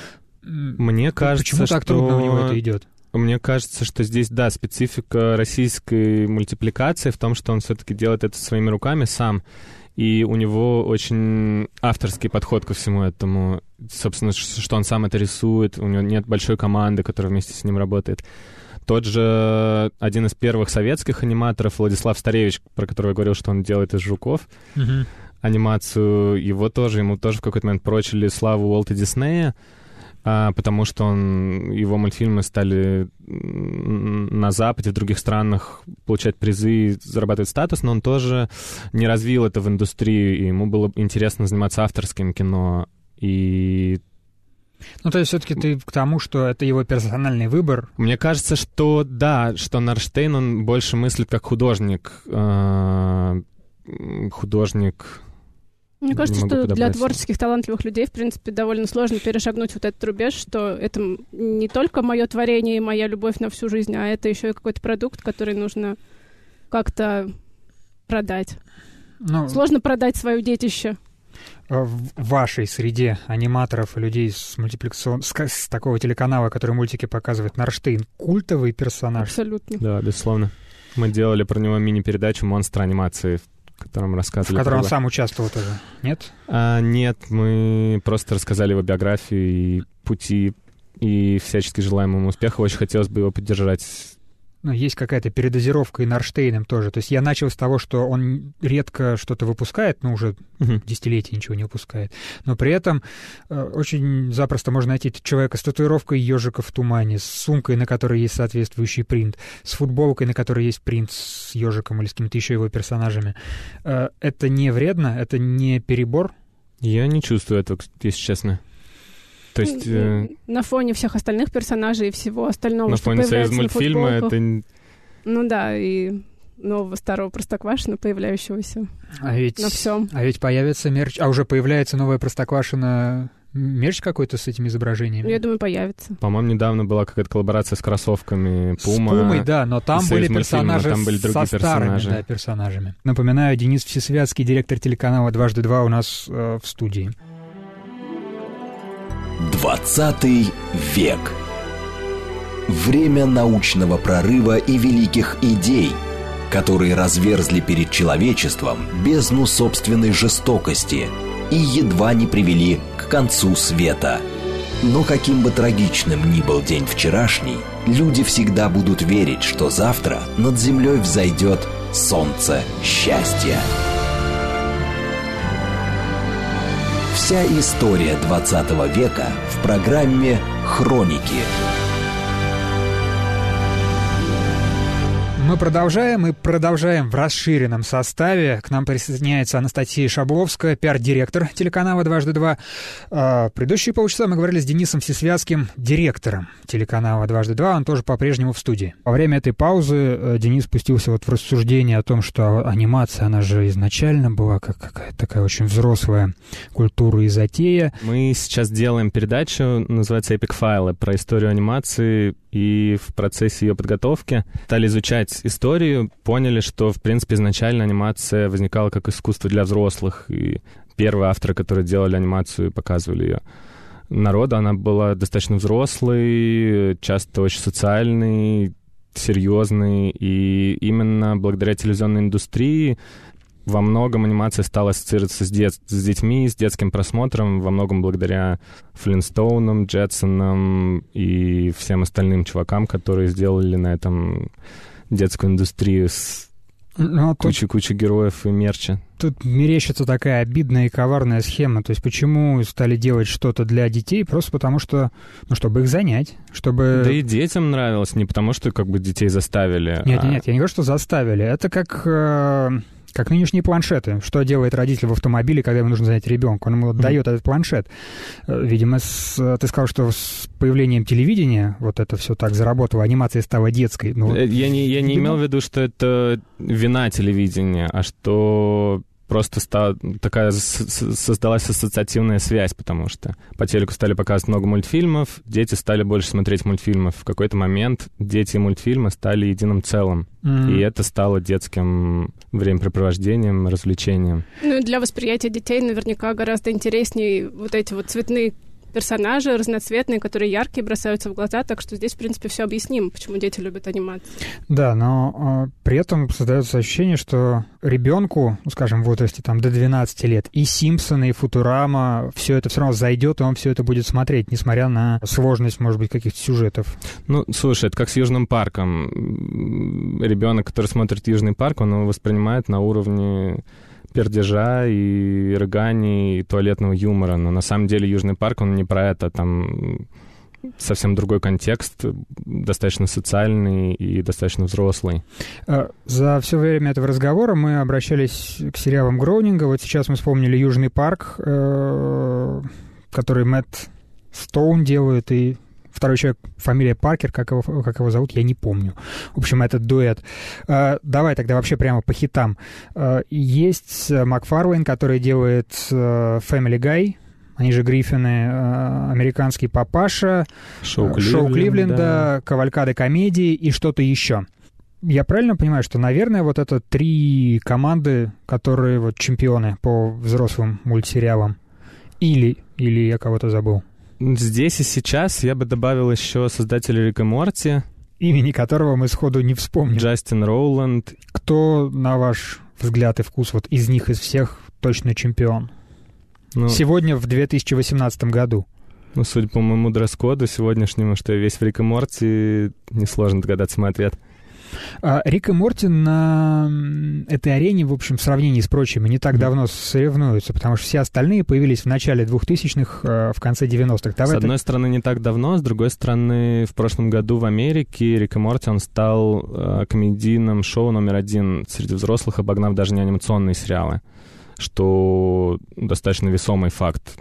Speaker 3: Мне кажется,
Speaker 2: Почему так
Speaker 3: что...
Speaker 2: трудно у него это идет?
Speaker 3: Мне кажется, что здесь, да, специфика российской мультипликации в том, что он все-таки делает это своими руками сам, и у него очень авторский подход ко всему этому. Собственно, что он сам это рисует, у него нет большой команды, которая вместе с ним работает. Тот же один из первых советских аниматоров, Владислав Старевич, про которого я говорил, что он делает из жуков, uh-huh. анимацию, его тоже, ему тоже в какой-то момент прочили славу Уолта Диснея, А, потому что он, его мультфильмы стали на Западе, в других странах получать призы и зарабатывать статус, но он тоже не развил это в индустрию, и ему было интересно заниматься авторским кино. И...
Speaker 2: Ну, то есть все-таки ты к тому, что это его персональный выбор?
Speaker 3: Мне кажется, что да, что Нарштейн, он больше мыслит как художник. Э, художник...
Speaker 4: Мне кажется, что для творческих, талантливых людей, в принципе, довольно сложно перешагнуть вот этот рубеж, что это не только мое творение и моя любовь на всю жизнь, а это еще и какой-то продукт, который нужно как-то продать. Ну, сложно продать свое детище.
Speaker 2: В вашей среде аниматоров и людей с мультипликацион... с, с такого телеканала, который мультики показывает, Нарштейн культовый персонаж?
Speaker 4: Абсолютно.
Speaker 3: Да, безусловно. Мы делали про него мини-передачу «Монстр анимации», в котором рассказывали.
Speaker 2: В котором
Speaker 3: про...
Speaker 2: он сам участвовал тоже, нет?
Speaker 3: А, нет, мы просто рассказали его биографию и пути и всячески желаем ему успеха. Очень хотелось бы его поддержать.
Speaker 2: Ну, есть какая-то передозировка и Нарштейном тоже. То есть я начал с того, что он редко что-то выпускает, ну, уже uh-huh. десятилетия ничего не выпускает, но при этом э, очень запросто можно найти человека с татуировкой ежика в тумане, с сумкой, на которой есть соответствующий принт, с футболкой, на которой есть принт с ежиком или с какими-то еще его персонажами. Э, это не вредно, это не перебор?
Speaker 3: Я не чувствую этого, если честно. То есть, э...
Speaker 4: на фоне всех остальных персонажей и всего остального,
Speaker 3: на
Speaker 4: что
Speaker 3: фоне
Speaker 4: появляется
Speaker 3: союзмультфильма
Speaker 4: на футболках.
Speaker 3: Это...
Speaker 4: Ну да, и нового старого Простоквашино, появляющегося
Speaker 2: а ведь,
Speaker 4: на всем.
Speaker 2: А ведь появится мерч, а уже появляется новая Простоквашино, мерч какой-то с этими изображениями?
Speaker 4: Я думаю, появится.
Speaker 3: По-моему, недавно была какая-то коллаборация с кроссовками Puma.
Speaker 2: С Пумой, да, но там были персонажи
Speaker 3: там были
Speaker 2: со старыми
Speaker 3: персонажи.
Speaker 2: Да, персонажами. Напоминаю, Денис Всесвятский, директор телеканала «Дважды два» у нас э, в студии.
Speaker 1: Двадцатый век. Время научного прорыва и великих идей, которые разверзли перед человечеством бездну собственной жестокости и едва не привели к концу света. Но каким бы трагичным ни был день вчерашний, люди всегда будут верить, что завтра над землей взойдет солнце счастья. Вся история двадцатого века в программе «Хроники».
Speaker 2: Мы продолжаем и продолжаем в расширенном составе. К нам присоединяется Анастасия Шабловская, пиар-директор телеканала «Дважды два». А, предыдущие полчаса мы говорили с Денисом Всесвятским, директором телеканала «Дважды два». Он тоже по-прежнему в студии. Во время этой паузы Денис спустился вот в рассуждение о том, что анимация, она же изначально была как какая-то такая очень взрослая культура и затея.
Speaker 3: Мы сейчас делаем передачу, называется «Эпик Файлы», про историю анимации, и в процессе ее подготовки стали изучать историю, поняли, что, в принципе, изначально анимация возникала как искусство для взрослых, и первые авторы, которые делали анимацию и показывали ее народу, она была достаточно взрослой, часто очень социальной, серьезной, и именно благодаря телевизионной индустрии во многом анимация стала ассоциироваться с, дет... с детьми, с детским просмотром, во многом благодаря Флинстоунам, Джетсонам и всем остальным чувакам, которые сделали на этом детскую индустрию с ну, кучей-кучей тут... героев и мерча.
Speaker 2: Тут мерещится такая обидная и коварная схема. То есть почему стали делать что-то для детей? Просто потому что, ну, чтобы их занять, чтобы...
Speaker 3: Да и детям нравилось, не потому что как бы детей заставили.
Speaker 2: Нет,
Speaker 3: а...
Speaker 2: нет, я не говорю, что заставили. Это как... Э... Как нынешние планшеты. Что делает родитель в автомобиле, когда ему нужно занять ребенка? Он ему mm-hmm. дает этот планшет. Видимо, с, ты сказал, что с появлением телевидения вот это все так заработало, анимация стала детской. Ну,
Speaker 3: я не, я не имел в виду, что это вина телевидения, а что просто стала, такая создалась ассоциативная связь, потому что по телеку стали показывать много мультфильмов, дети стали больше смотреть мультфильмов. В какой-то момент дети и мультфильмы стали единым целым. Mm-hmm. И это стало детским времяпрепровождением, развлечением.
Speaker 4: Ну и для восприятия детей наверняка гораздо интереснее вот эти вот цветные персонажи, разноцветные, которые яркие, бросаются в глаза, так что здесь, в принципе, все объяснимо, почему дети любят анимацию.
Speaker 2: Да, но э, при этом создается ощущение, что ребенку, ну, скажем, в возрасте там, до двенадцати лет, и «Симпсоны», и «Футурама», все это все равно зайдет, и он все это будет смотреть, несмотря на сложность, может быть, каких-то сюжетов.
Speaker 3: Ну, слушай, это как с «Южным парком». Ребенок, который смотрит «Южный парк», он его воспринимает на уровне пердежа и рыганий, и туалетного юмора. Но на самом деле «Южный парк», он не про это. Там совсем другой контекст, достаточно социальный и достаточно взрослый.
Speaker 2: За все время этого разговора мы обращались к сериалам Гроунинга. Вот сейчас мы вспомнили «Южный парк», который Мэтт Стоун делает, и второй человек, фамилия Паркер, как его, как его зовут, я не помню. В общем, этот дуэт. Uh, давай тогда вообще прямо по хитам. Uh, есть Макфарлейн, который делает uh, Family Guy, они же Гриффины, uh, американский папаша,
Speaker 3: Шоу,
Speaker 2: uh, Шоу Кливленда, да. Кавалькада комедии и что-то еще. Я правильно понимаю, что, наверное, вот это три команды, которые вот чемпионы по взрослым мультсериалам? Или, или я кого-то забыл?
Speaker 3: Здесь и сейчас я бы добавил еще создателя Рика и Морти,
Speaker 2: имени которого мы сходу не вспомним.
Speaker 3: Джастин Роуланд.
Speaker 2: Кто, на ваш взгляд и вкус, вот из них, из всех, точно чемпион? Ну, сегодня, в две тысячи восемнадцатом году.
Speaker 3: Ну, судя по моему дресс-коду сегодняшнему, что я весь в Рик и Морти, несложно догадаться мой ответ.
Speaker 2: А, Рик и Морти на этой арене, в общем, в сравнении с прочими, не так mm-hmm. давно соревнуются, потому что все остальные появились в начале двухтысячных, в конце девяностых. Давай
Speaker 3: с одной это... стороны, не так давно, с другой стороны, в прошлом году в Америке Рик и Морти, он стал э, комедийным шоу номер один среди взрослых, обогнав даже не анимационные сериалы, что достаточно весомый факт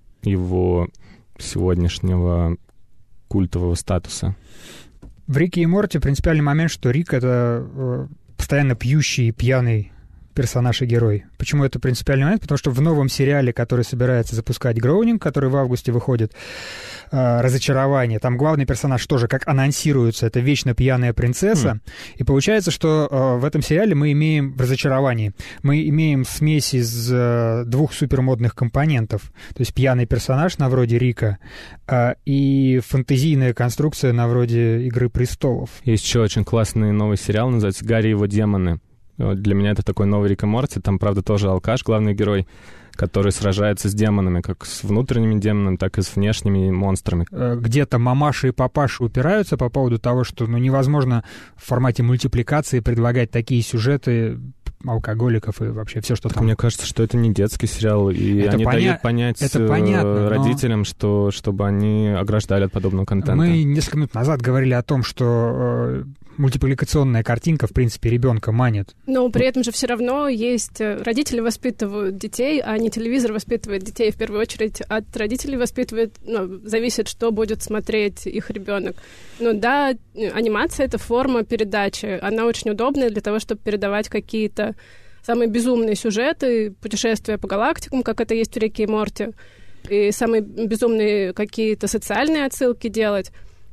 Speaker 3: его сегодняшнего культового статуса.
Speaker 2: В Рике и Морти принципиальный момент, что Рик — это э, постоянно пьющий и пьяный персонаж и герой. Почему это принципиальный момент? Потому что в новом сериале, который собирается запускать Гроунинг, который в августе выходит, э, «Разочарование», там главный персонаж тоже, как анонсируется, это вечно пьяная принцесса. Mm. И получается, что э, в этом сериале мы имеем в «Разочаровании», мы имеем смесь из э, двух супермодных компонентов. То есть пьяный персонаж на вроде Рика э, и фэнтезийная конструкция на вроде «Игры престолов».
Speaker 3: Есть еще очень классный новый сериал, называется «Гарри и его демоны». Для меня это такой новый Рик и Морти. Там, правда, тоже алкаш, главный герой, который сражается с демонами, как с внутренними демонами, так и с внешними монстрами.
Speaker 2: Где-то мамаши и папаши упираются по поводу того, что ну, невозможно в формате мультипликации предлагать такие сюжеты алкоголиков и вообще все, что
Speaker 3: так
Speaker 2: там.
Speaker 3: Мне кажется, что это не детский сериал, и это они поня... дают понять
Speaker 2: это понятно,
Speaker 3: родителям,
Speaker 2: но...
Speaker 3: что, чтобы они ограждали от подобного контента.
Speaker 2: Мы несколько минут назад говорили о том, что мультипликационная картинка, в принципе, ребенка манит.
Speaker 4: Но при этом же все равно есть... Родители воспитывают детей, а не телевизор воспитывает детей. В первую очередь от родителей воспитывает... Ну, зависит, что будет смотреть их ребенок. Но да, анимация — это форма передачи. Она очень удобная для того, чтобы передавать какие-то самые безумные сюжеты, путешествия по галактикам, как это есть в Рике и Морти, и самые безумные какие-то социальные отсылки делать.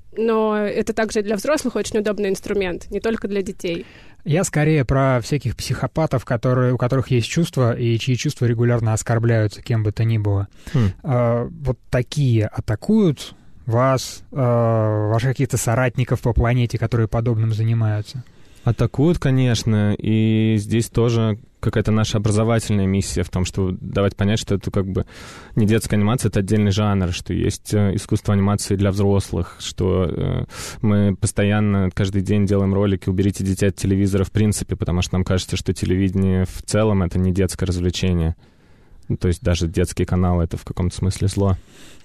Speaker 4: Но это также для взрослых очень удобный инструмент, не только для детей.
Speaker 2: Я скорее про всяких психопатов, которые, у которых есть чувства, и чьи чувства регулярно оскорбляются кем бы то ни было. Хм. А, вот такие атакуют вас, а, ваших каких-то соратников по планете, которые подобным занимаются?
Speaker 3: Атакуют, конечно, и здесь тоже какая-то наша образовательная миссия в том, что давать понять, что это как бы не детская анимация, это отдельный жанр, что есть искусство анимации для взрослых, что э, мы постоянно каждый день делаем ролики «Уберите детей от телевизора» в принципе, потому что нам кажется, что телевидение в целом — это не детское развлечение. То есть даже детские каналы — это в каком-то смысле зло.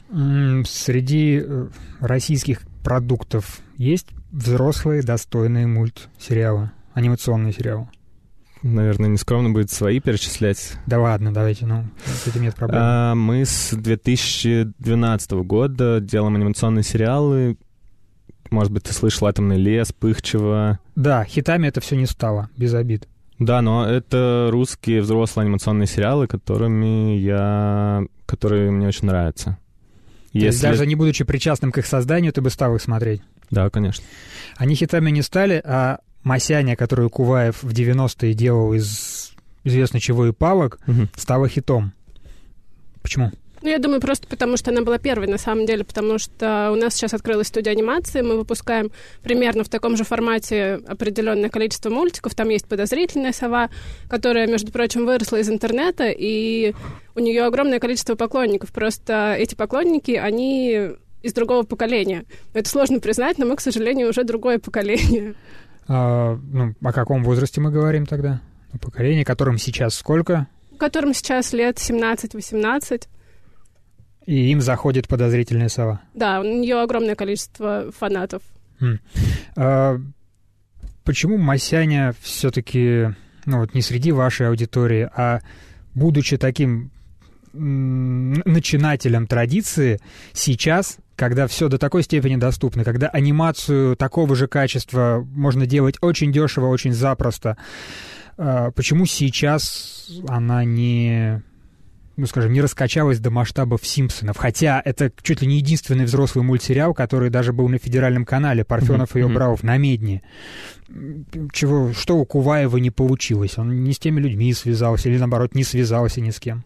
Speaker 2: Среди российских продуктов есть взрослые достойные мультсериалы, анимационные сериалы?
Speaker 3: Наверное, нескромно будет свои перечислять.
Speaker 2: Да ладно, давайте, ну, с этим нет проблем.
Speaker 3: А, мы с две тысячи двенадцатого года делаем анимационные сериалы. Может быть, ты слышал «Атомный лес», «Пыхчево».
Speaker 2: Да, хитами это все не стало, без обид.
Speaker 3: Да, но это русские взрослые анимационные сериалы, которыми я... которые мне очень нравятся.
Speaker 2: То Если... есть даже не будучи причастным к их созданию, ты бы стал их смотреть?
Speaker 3: Да, конечно.
Speaker 2: Они хитами не стали, а «Масяня», которую Куваев в девяностые делал из известно чего и палок, угу. стала хитом. Почему?
Speaker 4: Ну, я думаю, просто потому, что она была первой, на самом деле, потому что у нас сейчас открылась студия анимации, мы выпускаем примерно в таком же формате определенное количество мультиков. Там есть «Подозрительная сова», которая, между прочим, выросла из интернета, и у нее огромное количество поклонников. Просто эти поклонники, они из другого поколения. Это сложно признать, но мы, к сожалению, уже другое поколение.
Speaker 2: А, ну, о каком возрасте мы говорим тогда? О поколении, которым сейчас сколько?
Speaker 4: Которым сейчас лет семнадцать-восемнадцать.
Speaker 2: И им заходит «Подозрительная сова.
Speaker 4: Да, у нее огромное количество фанатов.
Speaker 2: Хм. А, почему «Масяня» все-таки, ну вот не среди вашей аудитории, а будучи таким м- начинателем традиции, сейчас, когда все до такой степени доступно, когда анимацию такого же качества можно делать очень дешево, очень запросто, а, почему сейчас она не... ну, скажем, не раскачалась до масштабов «Симпсонов». Хотя это чуть ли не единственный взрослый мультсериал, который даже был на федеральном канале. Парфенов mm-hmm. ее брал в «Намедни». Чего, что у Куваева не получилось? Он не с теми людьми связался или, наоборот, не связался ни с кем?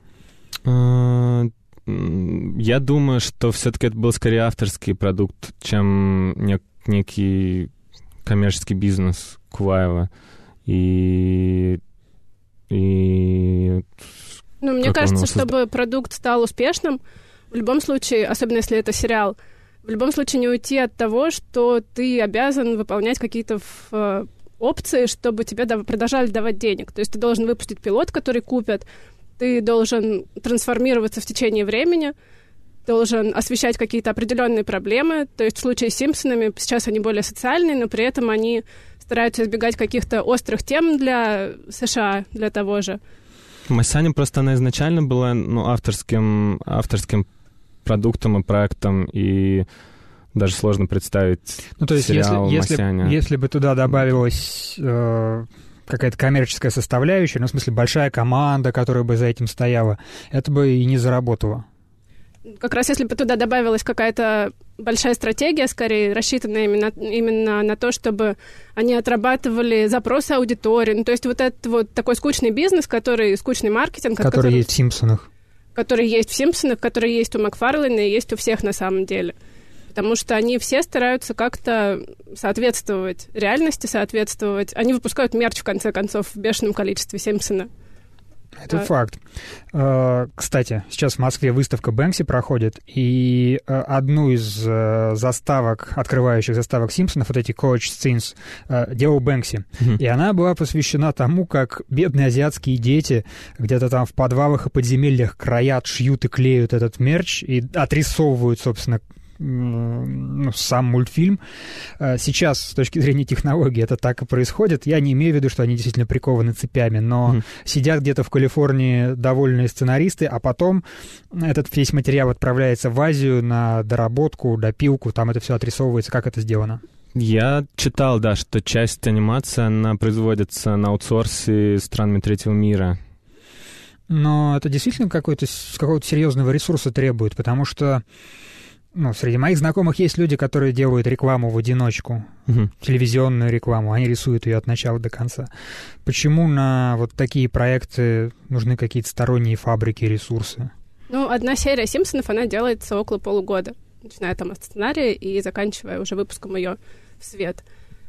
Speaker 3: Я думаю, что все-таки это был скорее авторский продукт, чем нек- некий коммерческий бизнес Куваева. И... и...
Speaker 4: Ну, мне
Speaker 3: как
Speaker 4: кажется,
Speaker 3: созда...
Speaker 4: чтобы продукт стал успешным, в любом случае, особенно если это сериал, в любом случае не уйти от того, что ты обязан выполнять какие-то в, опции, чтобы тебе дав- продолжали давать денег. То есть ты должен выпустить пилот, который купят, ты должен трансформироваться в течение времени, должен освещать какие-то определенные проблемы. То есть в случае с «Симпсонами» сейчас они более социальные, но при этом они стараются избегать каких-то острых тем для США, для того же.
Speaker 3: «Масяня» просто она изначально была ну, авторским, авторским продуктом и проектом, и даже сложно представить
Speaker 2: ну, то есть
Speaker 3: сериал
Speaker 2: если,
Speaker 3: «Масяня».
Speaker 2: Если, если бы туда добавилась э, какая-то коммерческая составляющая, ну, в смысле, большая команда, которая бы за этим стояла, это бы и не заработало.
Speaker 4: Как раз если бы туда добавилась какая-то большая стратегия, скорее, рассчитанная именно, именно на то, чтобы они отрабатывали запросы аудитории. Ну, то есть вот этот вот такой скучный бизнес, который, скучный маркетинг...
Speaker 2: Который
Speaker 4: которым,
Speaker 2: есть в «Симпсонах».
Speaker 4: Который есть в «Симпсонах», который есть у Макфарлейна и есть у всех на самом деле. Потому что они все стараются как-то соответствовать реальности, соответствовать... Они выпускают мерч, в конце концов, в бешеном количестве «Симпсона».
Speaker 2: Это
Speaker 4: а...
Speaker 2: факт. Кстати, сейчас в Москве выставка Бэнкси проходит, и одну из заставок, открывающих заставок «Симпсонов», вот эти Coach Scenes, делал Бэнкси. Mm-hmm. И она была посвящена тому, как бедные азиатские дети где-то там в подвалах и подземельях краят, шьют и клеют этот мерч и отрисовывают, собственно, ну, сам мультфильм. Сейчас, с точки зрения технологий, это так и происходит. Я не имею в виду, что они действительно прикованы цепями, но mm. сидят где-то в Калифорнии довольные сценаристы, а потом этот весь материал отправляется в Азию на доработку, допилку, там это все отрисовывается. Как это сделано?
Speaker 3: Я читал, да, что часть анимации, она производится на аутсорсе странами третьего мира.
Speaker 2: Но это действительно какой-то, какого-то серьезного ресурса требует, потому что ну, среди моих знакомых есть люди, которые делают рекламу в одиночку, uh-huh. телевизионную рекламу, они рисуют ее от начала до конца. Почему на вот такие проекты нужны какие-то сторонние фабрики, ресурсы?
Speaker 4: Ну, одна серия «Симпсонов», она делается около полугода, начиная там от сценария и заканчивая уже выпуском ее в свет.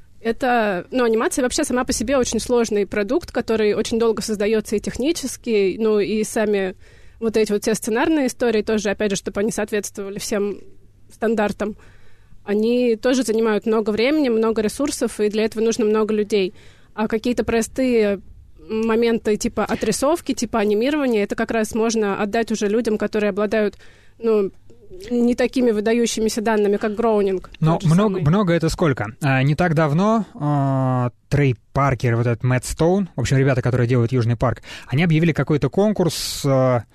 Speaker 4: Это, ну, анимация вообще сама по себе очень сложный продукт, который очень долго создается и технически, ну, и сами... Вот эти вот все сценарные истории тоже, опять же, чтобы они соответствовали всем стандартам, они тоже занимают много времени, много ресурсов, и для этого нужно много людей. А какие-то простые моменты типа отрисовки, типа анимирования, это как раз можно отдать уже людям, которые обладают, ну, не такими выдающимися данными, как Гроунинг.
Speaker 2: Но много, много это сколько? А, не так давно а, Трей Паркер, вот этот Мэтт Стоун, в общем, ребята, которые делают «Южный парк», они объявили какой-то конкурс. А,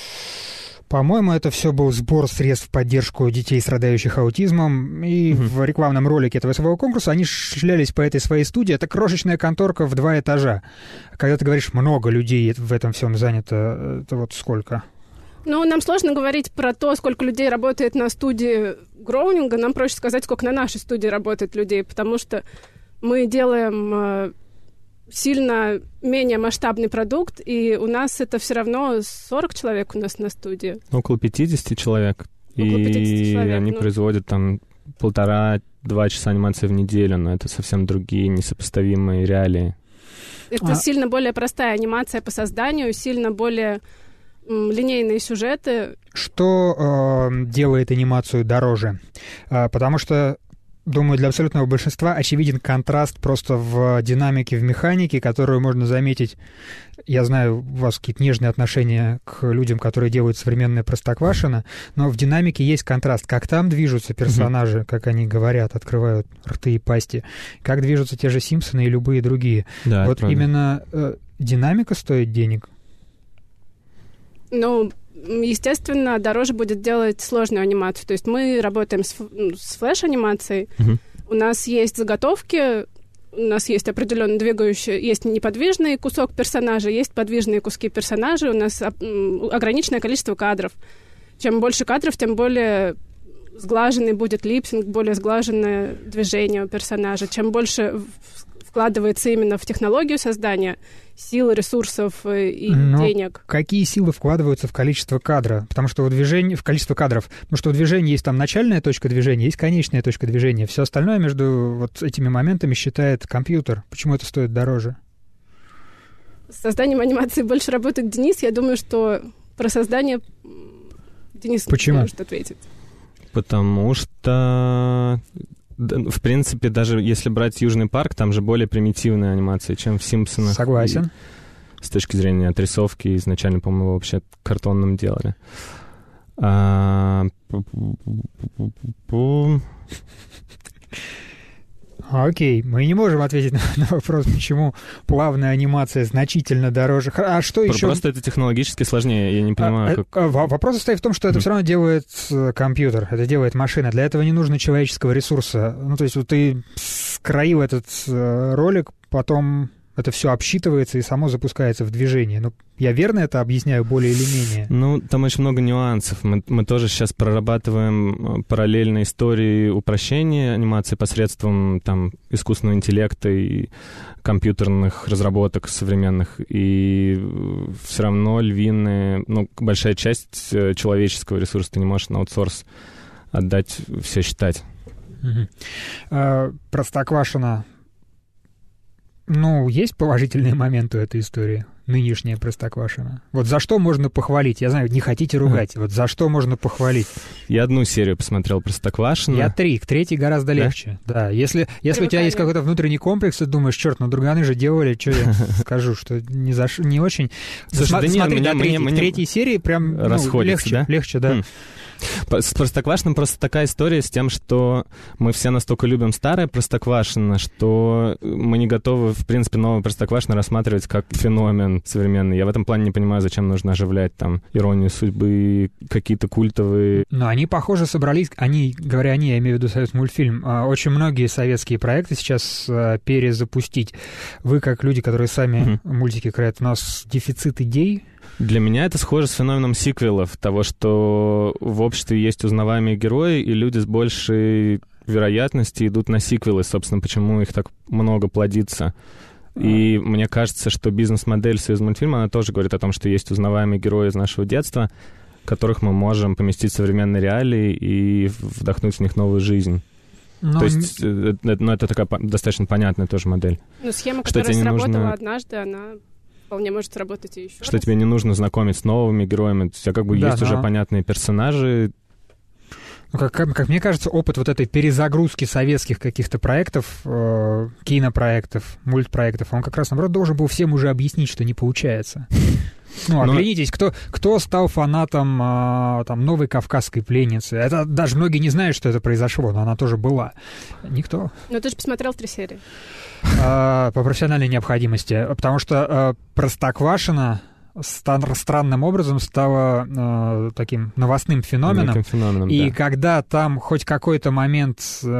Speaker 2: по-моему, это все был сбор средств в поддержку детей, страдающих аутизмом. И mm-hmm. в рекламном ролике этого своего конкурса они шлялись по этой своей студии. Это крошечная конторка в два этажа. Когда ты говоришь, много людей в этом всем занято, это вот сколько?
Speaker 4: Ну, нам сложно говорить про то, сколько людей работает на студии Гроунинга. Нам проще сказать, сколько на нашей студии работает людей, потому что мы делаем э, сильно менее масштабный продукт, и у нас это все равно сорок человек у нас на студии.
Speaker 3: Около пятьдесят человек. Около и человек, они ну... производят там полтора-два часа анимации в неделю, но это совсем другие несопоставимые реалии.
Speaker 4: Это а... сильно более простая анимация по созданию, сильно более... линейные сюжеты.
Speaker 2: Что э, делает анимацию дороже? Э, потому что, думаю, для абсолютного большинства очевиден контраст просто в динамике, в механике, которую можно заметить. Я знаю, у вас какие-то нежные отношения к людям, которые делают современное Простоквашино, но в динамике есть контраст. Как там движутся персонажи, mm-hmm. как они говорят, открывают рты и пасти, как движутся те же «Симпсоны» и любые другие. Да, вот именно э, динамика стоит денег.
Speaker 4: Ну, естественно, дороже будет делать сложную анимацию. То есть мы работаем с, с флеш-анимацией. Uh-huh. У нас есть заготовки, у нас есть определенно двигающие, есть неподвижный кусок персонажа, есть подвижные куски персонажей. У нас ограниченное количество кадров. Чем больше кадров, тем более сглаженный будет липсинг, более сглаженное движение у персонажа. Чем больше вкладывается именно в технологию создания, силы, ресурсов и
Speaker 2: Но
Speaker 4: денег.
Speaker 2: Какие силы вкладываются в количество кадра? Потому что в движении, в количество кадров, потому что в движении есть там начальная точка движения, есть конечная точка движения. Все остальное между вот этими моментами считает компьютер. Почему это стоит дороже?
Speaker 4: С созданием анимации больше работает Денис. Я думаю, что про создание Денис
Speaker 2: Почему?
Speaker 4: может ответить.
Speaker 3: Потому что, в принципе, даже если брать Южный парк, там же более примитивная анимация, чем в «Симпсонах».
Speaker 2: Согласен.
Speaker 3: И с точки зрения отрисовки, изначально, по-моему, его вообще картонным делали. А...
Speaker 2: Окей, мы не можем ответить на, на вопрос, почему плавная анимация значительно дороже. А что еще?
Speaker 3: Просто это технологически сложнее, я не понимаю,
Speaker 2: а,
Speaker 3: как...
Speaker 2: А, вопрос состоит в том, что это все равно делает компьютер, это делает машина. Для этого не нужно человеческого ресурса. Ну, то есть вот ты скроил этот ролик, потом это все обсчитывается и само запускается в движение. Ну, я верно это объясняю более или менее?
Speaker 3: Ну, там очень много нюансов. Мы, мы тоже сейчас прорабатываем параллельно истории упрощения анимации посредством там, искусственного интеллекта и компьютерных разработок современных. И все равно львиная, ну, большая часть человеческого ресурса ты не можешь на аутсорс отдать, все считать.
Speaker 2: Угу. А, Простоквашино. Ну, есть положительные моменты у этой истории? Нынешняя Простоквашино. Вот за что можно похвалить? Я знаю, не хотите ругать. Вот за что можно похвалить?
Speaker 3: Я одну серию посмотрел Простоквашино.
Speaker 2: Я три. К третьей гораздо легче. Да. да. Если, если у тебя есть какой-то внутренний комплекс, ты думаешь, черт, ну друганы же делали, что я скажу, что не, за, не очень.
Speaker 3: Слушай, да
Speaker 2: смотри,
Speaker 3: нет,
Speaker 2: до
Speaker 3: мне,
Speaker 2: третьей,
Speaker 3: мне,
Speaker 2: третьей серии прям ну, легче,
Speaker 3: да?
Speaker 2: легче, да.
Speaker 3: Хм. С Простоквашино просто такая история с тем, что мы все настолько любим старое Простоквашино, что мы не готовы, в принципе, новое Простоквашино рассматривать как феномен современный. Я в этом плане не понимаю, зачем нужно оживлять там «Иронию судьбы», какие-то культовые...
Speaker 2: Но они, похоже, собрались, они, говоря они, я имею в виду советский мультфильм, очень многие советские проекты сейчас перезапустить. Вы, как люди, которые сами mm-hmm. мультики крают, у нас дефицит идей.
Speaker 3: Для меня это схоже с феноменом сиквелов, того, что в обществе есть узнаваемые герои, и люди с большей вероятностью идут на сиквелы, собственно, почему их так много плодится. И мне кажется, что бизнес-модель «Союзмультфильма», она тоже говорит о том, что есть узнаваемые герои из нашего детства, которых мы можем поместить в современные реалии и вдохнуть в них новую жизнь. Но... То есть, ну, это такая достаточно понятная тоже модель.
Speaker 4: Ну, схема, что которая сработала нужно... однажды, она... вполне может работать и еще
Speaker 3: Что
Speaker 4: раз.
Speaker 3: Тебе не нужно знакомить с новыми героями. У тебя как бы да, есть но... уже понятные персонажи.
Speaker 2: Ну, как, как, как мне кажется, опыт вот этой перезагрузки советских каких-то проектов, э, кинопроектов, мультпроектов, он как раз, наоборот, должен был всем уже объяснить, что не получается. Ну, оглянитесь, кто, кто стал фанатом а, там, новой кавказской пленницы. Это даже многие не знают, что это произошло, но она тоже была. Никто.
Speaker 4: Но ты же посмотрел три серии.
Speaker 2: А, по профессиональной необходимости. Потому что а, Простоквашино стан- странным образом стало а, таким новостным феноменом.
Speaker 3: феноменом
Speaker 2: И
Speaker 3: да.
Speaker 2: когда там хоть какой-то момент...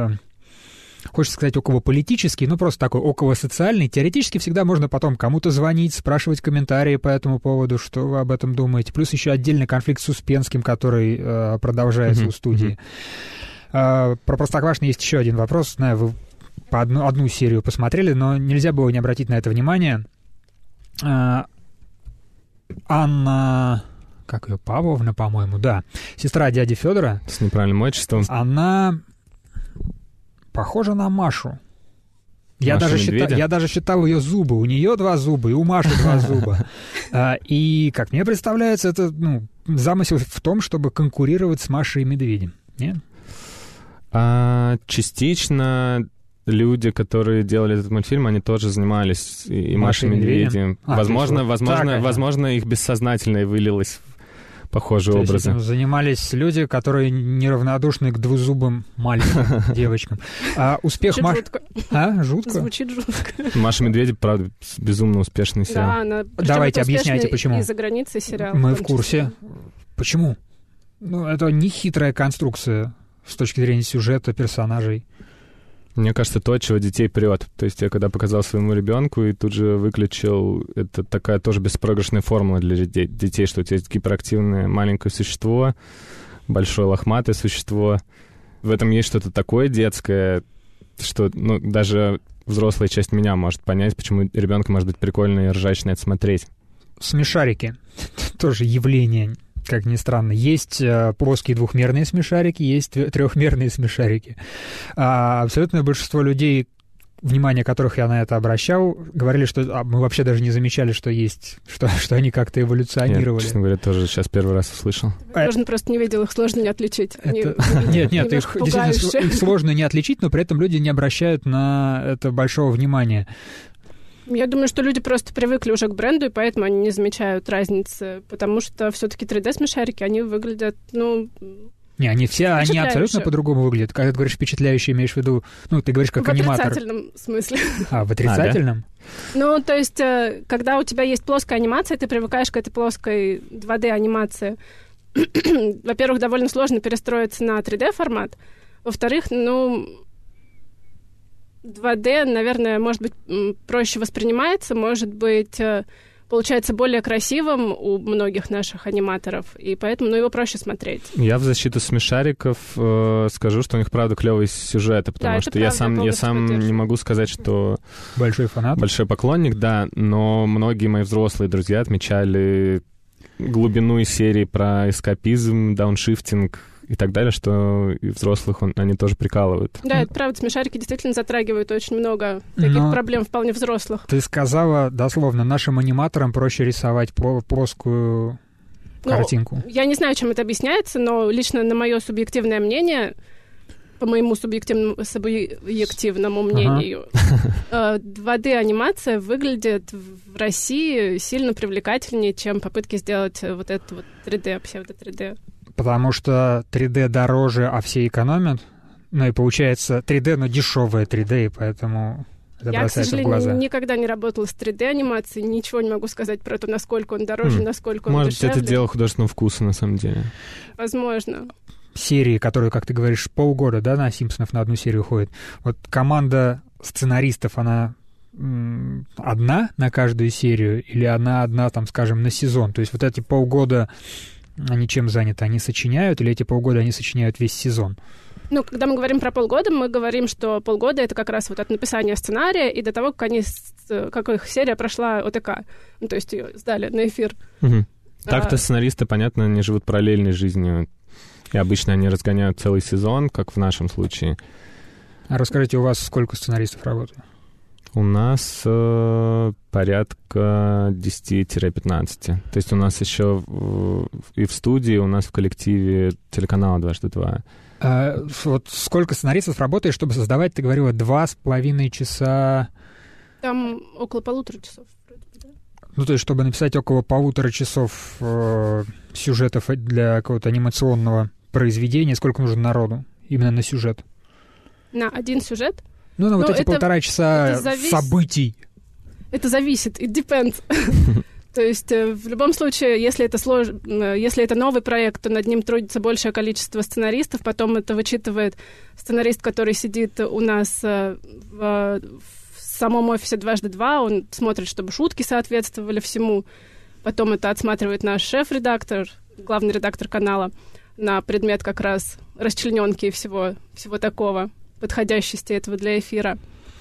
Speaker 2: Хочется сказать околополитический, ну просто такой околосоциальный. Теоретически всегда можно потом кому-то звонить, спрашивать комментарии по этому поводу, что вы об этом думаете. Плюс еще отдельный конфликт с Успенским, который э, продолжается mm-hmm. у студии. Mm-hmm. Э, про Простоквашино есть еще один вопрос. Знаю, вы по одну, одну серию посмотрели, но нельзя было не обратить на это внимание. Э, Анна... Как ее? Павловна, по-моему, да. Сестра дяди Федора.
Speaker 3: С неправильным отчеством.
Speaker 2: Она... похожа на Машу. Я даже, считал, я даже считал ее зубы. У нее два зуба, и у Маши два зуба. И, как мне представляется, это ну, замысел в том, чтобы конкурировать с Машей и Медведем. Нет?
Speaker 3: А, частично люди, которые делали этот мультфильм, они тоже занимались и Машей и Медведем. А, возможно, вот возможно, возможно, их бессознательно вылилось похожие
Speaker 2: То
Speaker 3: образы.
Speaker 2: Есть, занимались люди, которые неравнодушны к двузубым маленьким девочкам. А успех Маш...
Speaker 4: жутко.
Speaker 2: А, жутко?
Speaker 4: Звучит жутко.
Speaker 3: Маша Медведев, правда, безумно успешный сериал.
Speaker 4: Да, она...
Speaker 2: Давайте объясняйте, почему.
Speaker 4: И за границей сериал.
Speaker 2: Мы в курсе. Почему? Ну, это не хитрая конструкция с точки зрения сюжета, персонажей.
Speaker 3: Мне кажется, то, от чего детей прет. То есть я когда показал своему ребенку и тут же выключил, это такая тоже беспроигрышная формула для детей, что у тебя есть гиперактивное маленькое существо, большое лохматое существо. В этом есть что-то такое детское, что ну, даже взрослая часть меня может понять, почему ребенку может быть прикольно и ржачно это смотреть.
Speaker 2: Смешарики. Тоже явление, как ни странно. Есть э, плоские двухмерные смешарики, есть трехмерные смешарики. А абсолютное большинство людей внимание которых я на это обращал, говорили, что а, мы вообще даже не замечали, что есть, что, что они как-то эволюционировали.
Speaker 3: Я, честно говоря, тоже сейчас первый раз услышал.
Speaker 4: Возможно, просто не видел, их сложно не отличить.
Speaker 2: Это... Нет, нет, их действительно их сложно не отличить, но при этом люди не обращают на это большого внимания.
Speaker 4: Я думаю, что люди просто привыкли уже к бренду, и поэтому они не замечают разницы, потому что все-таки три дэ-смешарики, они выглядят, ну...
Speaker 2: Не, они все, они абсолютно по-другому выглядят. Когда ты говоришь впечатляющие, имеешь в виду, ну, ты говоришь как
Speaker 4: в
Speaker 2: аниматор.
Speaker 4: В отрицательном смысле.
Speaker 2: А, в отрицательном?
Speaker 4: А, да? Ну, то есть, когда у тебя есть плоская анимация, ты привыкаешь к этой плоской два дэ-анимации. Во-первых, довольно сложно перестроиться на три дэ-формат. Во-вторых, ну... два дэ, наверное, может быть, проще воспринимается, может быть... получается более красивым у многих наших аниматоров, и поэтому ну, его проще смотреть.
Speaker 3: Я в защиту смешариков э, скажу, что у них, правда, клевые сюжеты, потому да, что правда, я сам, я сам не могу сказать, что...
Speaker 2: Большой фанат.
Speaker 3: Большой поклонник, да, но многие мои взрослые друзья отмечали глубину из серии про эскапизм, дауншифтинг и так далее, что и взрослых он, они тоже прикалывают.
Speaker 4: Да, это правда, смешарики действительно затрагивают очень много таких Но проблем вполне взрослых.
Speaker 2: Ты сказала дословно, нашим аниматорам проще рисовать плоскую ну, картинку.
Speaker 4: Я не знаю, чем это объясняется, но лично на мое субъективное мнение, по моему субъективному, субъективному мнению, ага. два дэ-анимация выглядит в России сильно привлекательнее, чем попытки сделать вот это вот три дэ, псевдо-три дэ.
Speaker 2: Потому что три дэ дороже, а все экономят. Ну и получается три дэ, но дешевое три дэ, и поэтому это
Speaker 4: Я,
Speaker 2: бросается в глаза.
Speaker 4: Я, к сожалению, никогда не работала с три дэ-анимацией, ничего не могу сказать про то, насколько он дороже, mm. насколько он
Speaker 3: Может,
Speaker 4: дешевле.
Speaker 3: это дело художественного вкуса, на самом деле.
Speaker 4: Возможно.
Speaker 2: Серии, которые, как ты говоришь, полгода, да, на «Симпсонов» на одну серию ходит. Вот команда сценаристов, она м- одна на каждую серию или она одна, там, скажем, на сезон? То есть вот эти полгода... Они чем заняты? Они сочиняют или эти полгода они сочиняют весь сезон?
Speaker 4: Ну, когда мы говорим про полгода, мы говорим, что полгода — это как раз вот от написания сценария и до того, как, они, как их серия прошла о тэ ка. Ну, то есть ее сдали на эфир.
Speaker 3: Угу. Так-то а... сценаристы, понятно, они живут параллельной жизнью. И обычно они разгоняют целый сезон, как в нашем случае.
Speaker 2: А расскажите, у вас сколько сценаристов работает?
Speaker 3: У нас э, порядка десять-пятнадцать. То есть у нас еще в, и в студии, у нас в коллективе телеканала «Дважды два».
Speaker 2: А, вот сколько сценаристов работает, чтобы создавать, ты говорила, два с половиной часа?
Speaker 4: Там около полутора часов. Да?
Speaker 2: Ну, то есть, чтобы написать около полутора часов э, сюжетов для какого-то анимационного произведения, сколько нужно народу именно на сюжет?
Speaker 4: На один сюжет?
Speaker 2: Ну, на вот эти это, полтора часа завис... событий.
Speaker 4: Это зависит, it depends. То есть в любом случае, если это, слож... если это новый проект, то над ним трудится большее количество сценаристов, потом это вычитывает сценарист, который сидит у нас в, в самом офисе «Дважды два», он смотрит, чтобы шутки соответствовали всему, потом это отсматривает наш шеф-редактор, главный редактор канала, на предмет как раз расчлененки и всего, всего такого, подходящести этого для эфира.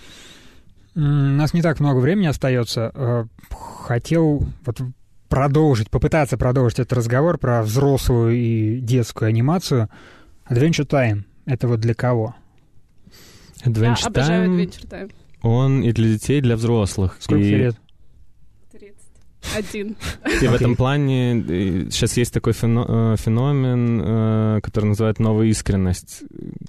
Speaker 2: У нас не так много времени остается. Хотел вот продолжить, попытаться продолжить этот разговор про взрослую и детскую анимацию. Adventure Time — это вот для кого?
Speaker 3: Adventure
Speaker 4: Я обожаю Adventure Time.
Speaker 3: Он и для детей, и для взрослых.
Speaker 2: Сколько тебе лет?
Speaker 4: Один.
Speaker 3: И в этом плане сейчас есть такой феномен, который называют «новая искренность»,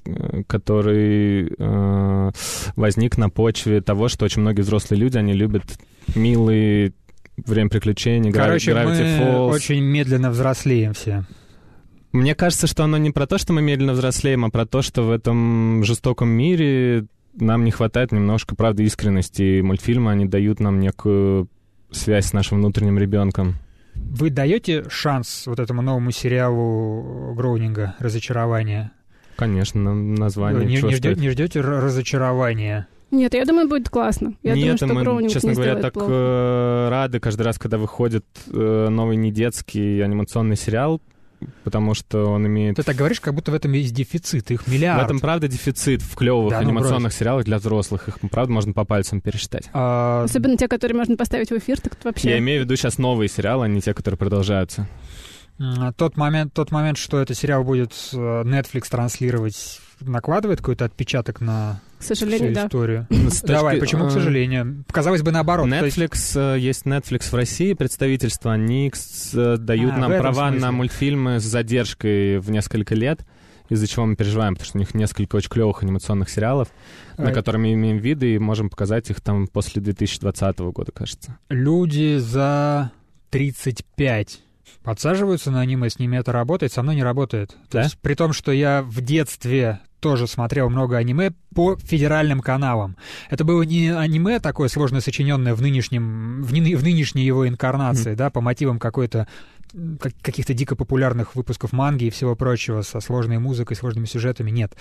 Speaker 3: который возник на почве того, что очень многие взрослые люди, они любят милые «Время приключений»,
Speaker 2: Короче,
Speaker 3: Gravity
Speaker 2: мы
Speaker 3: Falls.
Speaker 2: очень медленно взрослеем все.
Speaker 3: Мне кажется, что оно не про то, что мы медленно взрослеем, а про то, что в этом жестоком мире нам не хватает немножко, правда, искренности. И мультфильмы, они дают нам некую связь с нашим внутренним ребенком.
Speaker 2: Вы даете шанс вот этому новому сериалу Гроунинга «Разочарование»?
Speaker 3: Конечно, название.
Speaker 2: Не, не, ждете, не ждете разочарования?
Speaker 4: Нет, я думаю, будет классно. Я
Speaker 3: Нет,
Speaker 4: думаю, что
Speaker 3: мы,
Speaker 4: Гроунинг
Speaker 3: честно
Speaker 4: не
Speaker 3: говоря, так
Speaker 2: плохо.
Speaker 3: рады каждый раз, когда выходит новый недетский анимационный сериал, потому что он имеет...
Speaker 2: Ты так говоришь, как будто в этом есть дефицит, их миллиард.
Speaker 3: В этом, правда, дефицит в клевых да, анимационных ну, сериалах для взрослых. Их, правда, можно по пальцам пересчитать.
Speaker 2: А...
Speaker 4: Особенно те, которые можно поставить в эфир, так вообще...
Speaker 3: Я имею в виду сейчас новые сериалы, а не те, которые продолжаются.
Speaker 2: Тот момент, тот момент, что этот сериал будет Netflix транслировать, накладывает какой-то отпечаток на к сожалению, всю да. историю? Точки... Давай, почему, к сожалению? Казалось бы, наоборот.
Speaker 3: Netflix, есть... есть Netflix в России, представительство, они дают а, нам права смысле. на мультфильмы с задержкой в несколько лет, из-за чего мы переживаем, потому что у них несколько очень клевых анимационных сериалов, а... на которые мы имеем виды, и можем показать их там после две тысячи двадцатого года, кажется.
Speaker 2: Люди за тридцать пять подсаживаются на аниме, с ними это работает, со мной не работает. То да? есть, при том, что я в детстве тоже смотрел много аниме по федеральным каналам. Это было не аниме такое сложно сочиненное в нынешнем, в, ны, в нынешней его инкарнации, mm. да, по мотивам какой-то каких-то дико популярных выпусков манги и всего прочего, со сложной музыкой, сложными сюжетами. Нет.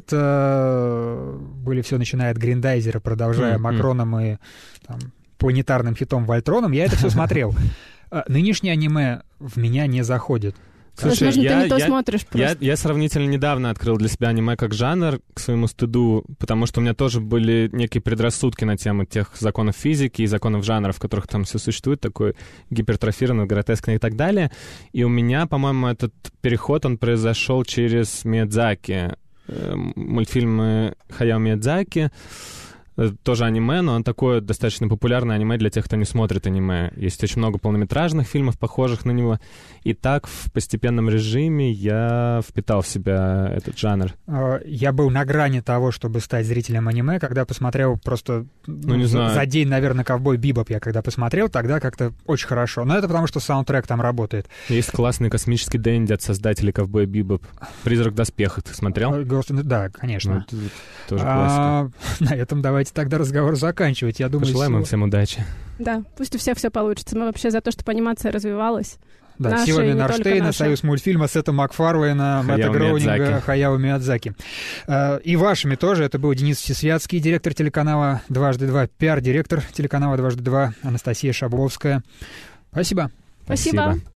Speaker 2: Это были все, начиная от Гриндайзера, продолжая mm-hmm. Макроном и там, планетарным хитом Вольтроном. Я это все смотрел. Нынешнее аниме в меня не заходит.
Speaker 4: Слушай, Возможно, я, ты не то
Speaker 3: я,
Speaker 4: смотришь
Speaker 3: я, я сравнительно недавно открыл для себя аниме как жанр, к своему стыду, потому что у меня тоже были некие предрассудки на тему тех законов физики и законов жанра, в которых там все существует, такой гипертрофированный, гротескный и так далее. И у меня, по-моему, этот переход, он произошел через Миядзаки. Мультфильмы Хаяо Миядзаки. Тоже аниме, но он такое достаточно популярное аниме для тех, кто не смотрит аниме. Есть очень много полнометражных фильмов, похожих на него. И так в постепенном режиме я впитал в себя этот жанр.
Speaker 2: Я был на грани того, чтобы стать зрителем аниме, когда посмотрел просто...
Speaker 3: Ну, не знаю.
Speaker 2: За день, наверное, «Ковбой Бибоп» я когда посмотрел, тогда как-то очень хорошо. Но это потому, что саундтрек там работает.
Speaker 3: Есть классный космический Дэнди от создателей «Ковбоя Бибоп». «Призрак в доспехах» ты смотрел?
Speaker 2: Да, конечно.
Speaker 3: Ну, тоже классика.
Speaker 2: А, на этом давайте тогда разговор заканчивать. Я думаю,
Speaker 3: пожелаем им всем удачи.
Speaker 4: Да, пусть у всех все получится. Мы вообще за то, чтобы анимация развивалась.
Speaker 2: Да, Сива Нарштейна, Союз мультфильма, Сета Макфарлейна, Мэтта Гроунинга, Хаяо Миядзаки. И вашими тоже. Это был Денис Всесвятский, директор телеканала «Дважды два», пиар-директор телеканала «Дважды два» Анастасия Шабловская. Спасибо.
Speaker 4: Спасибо.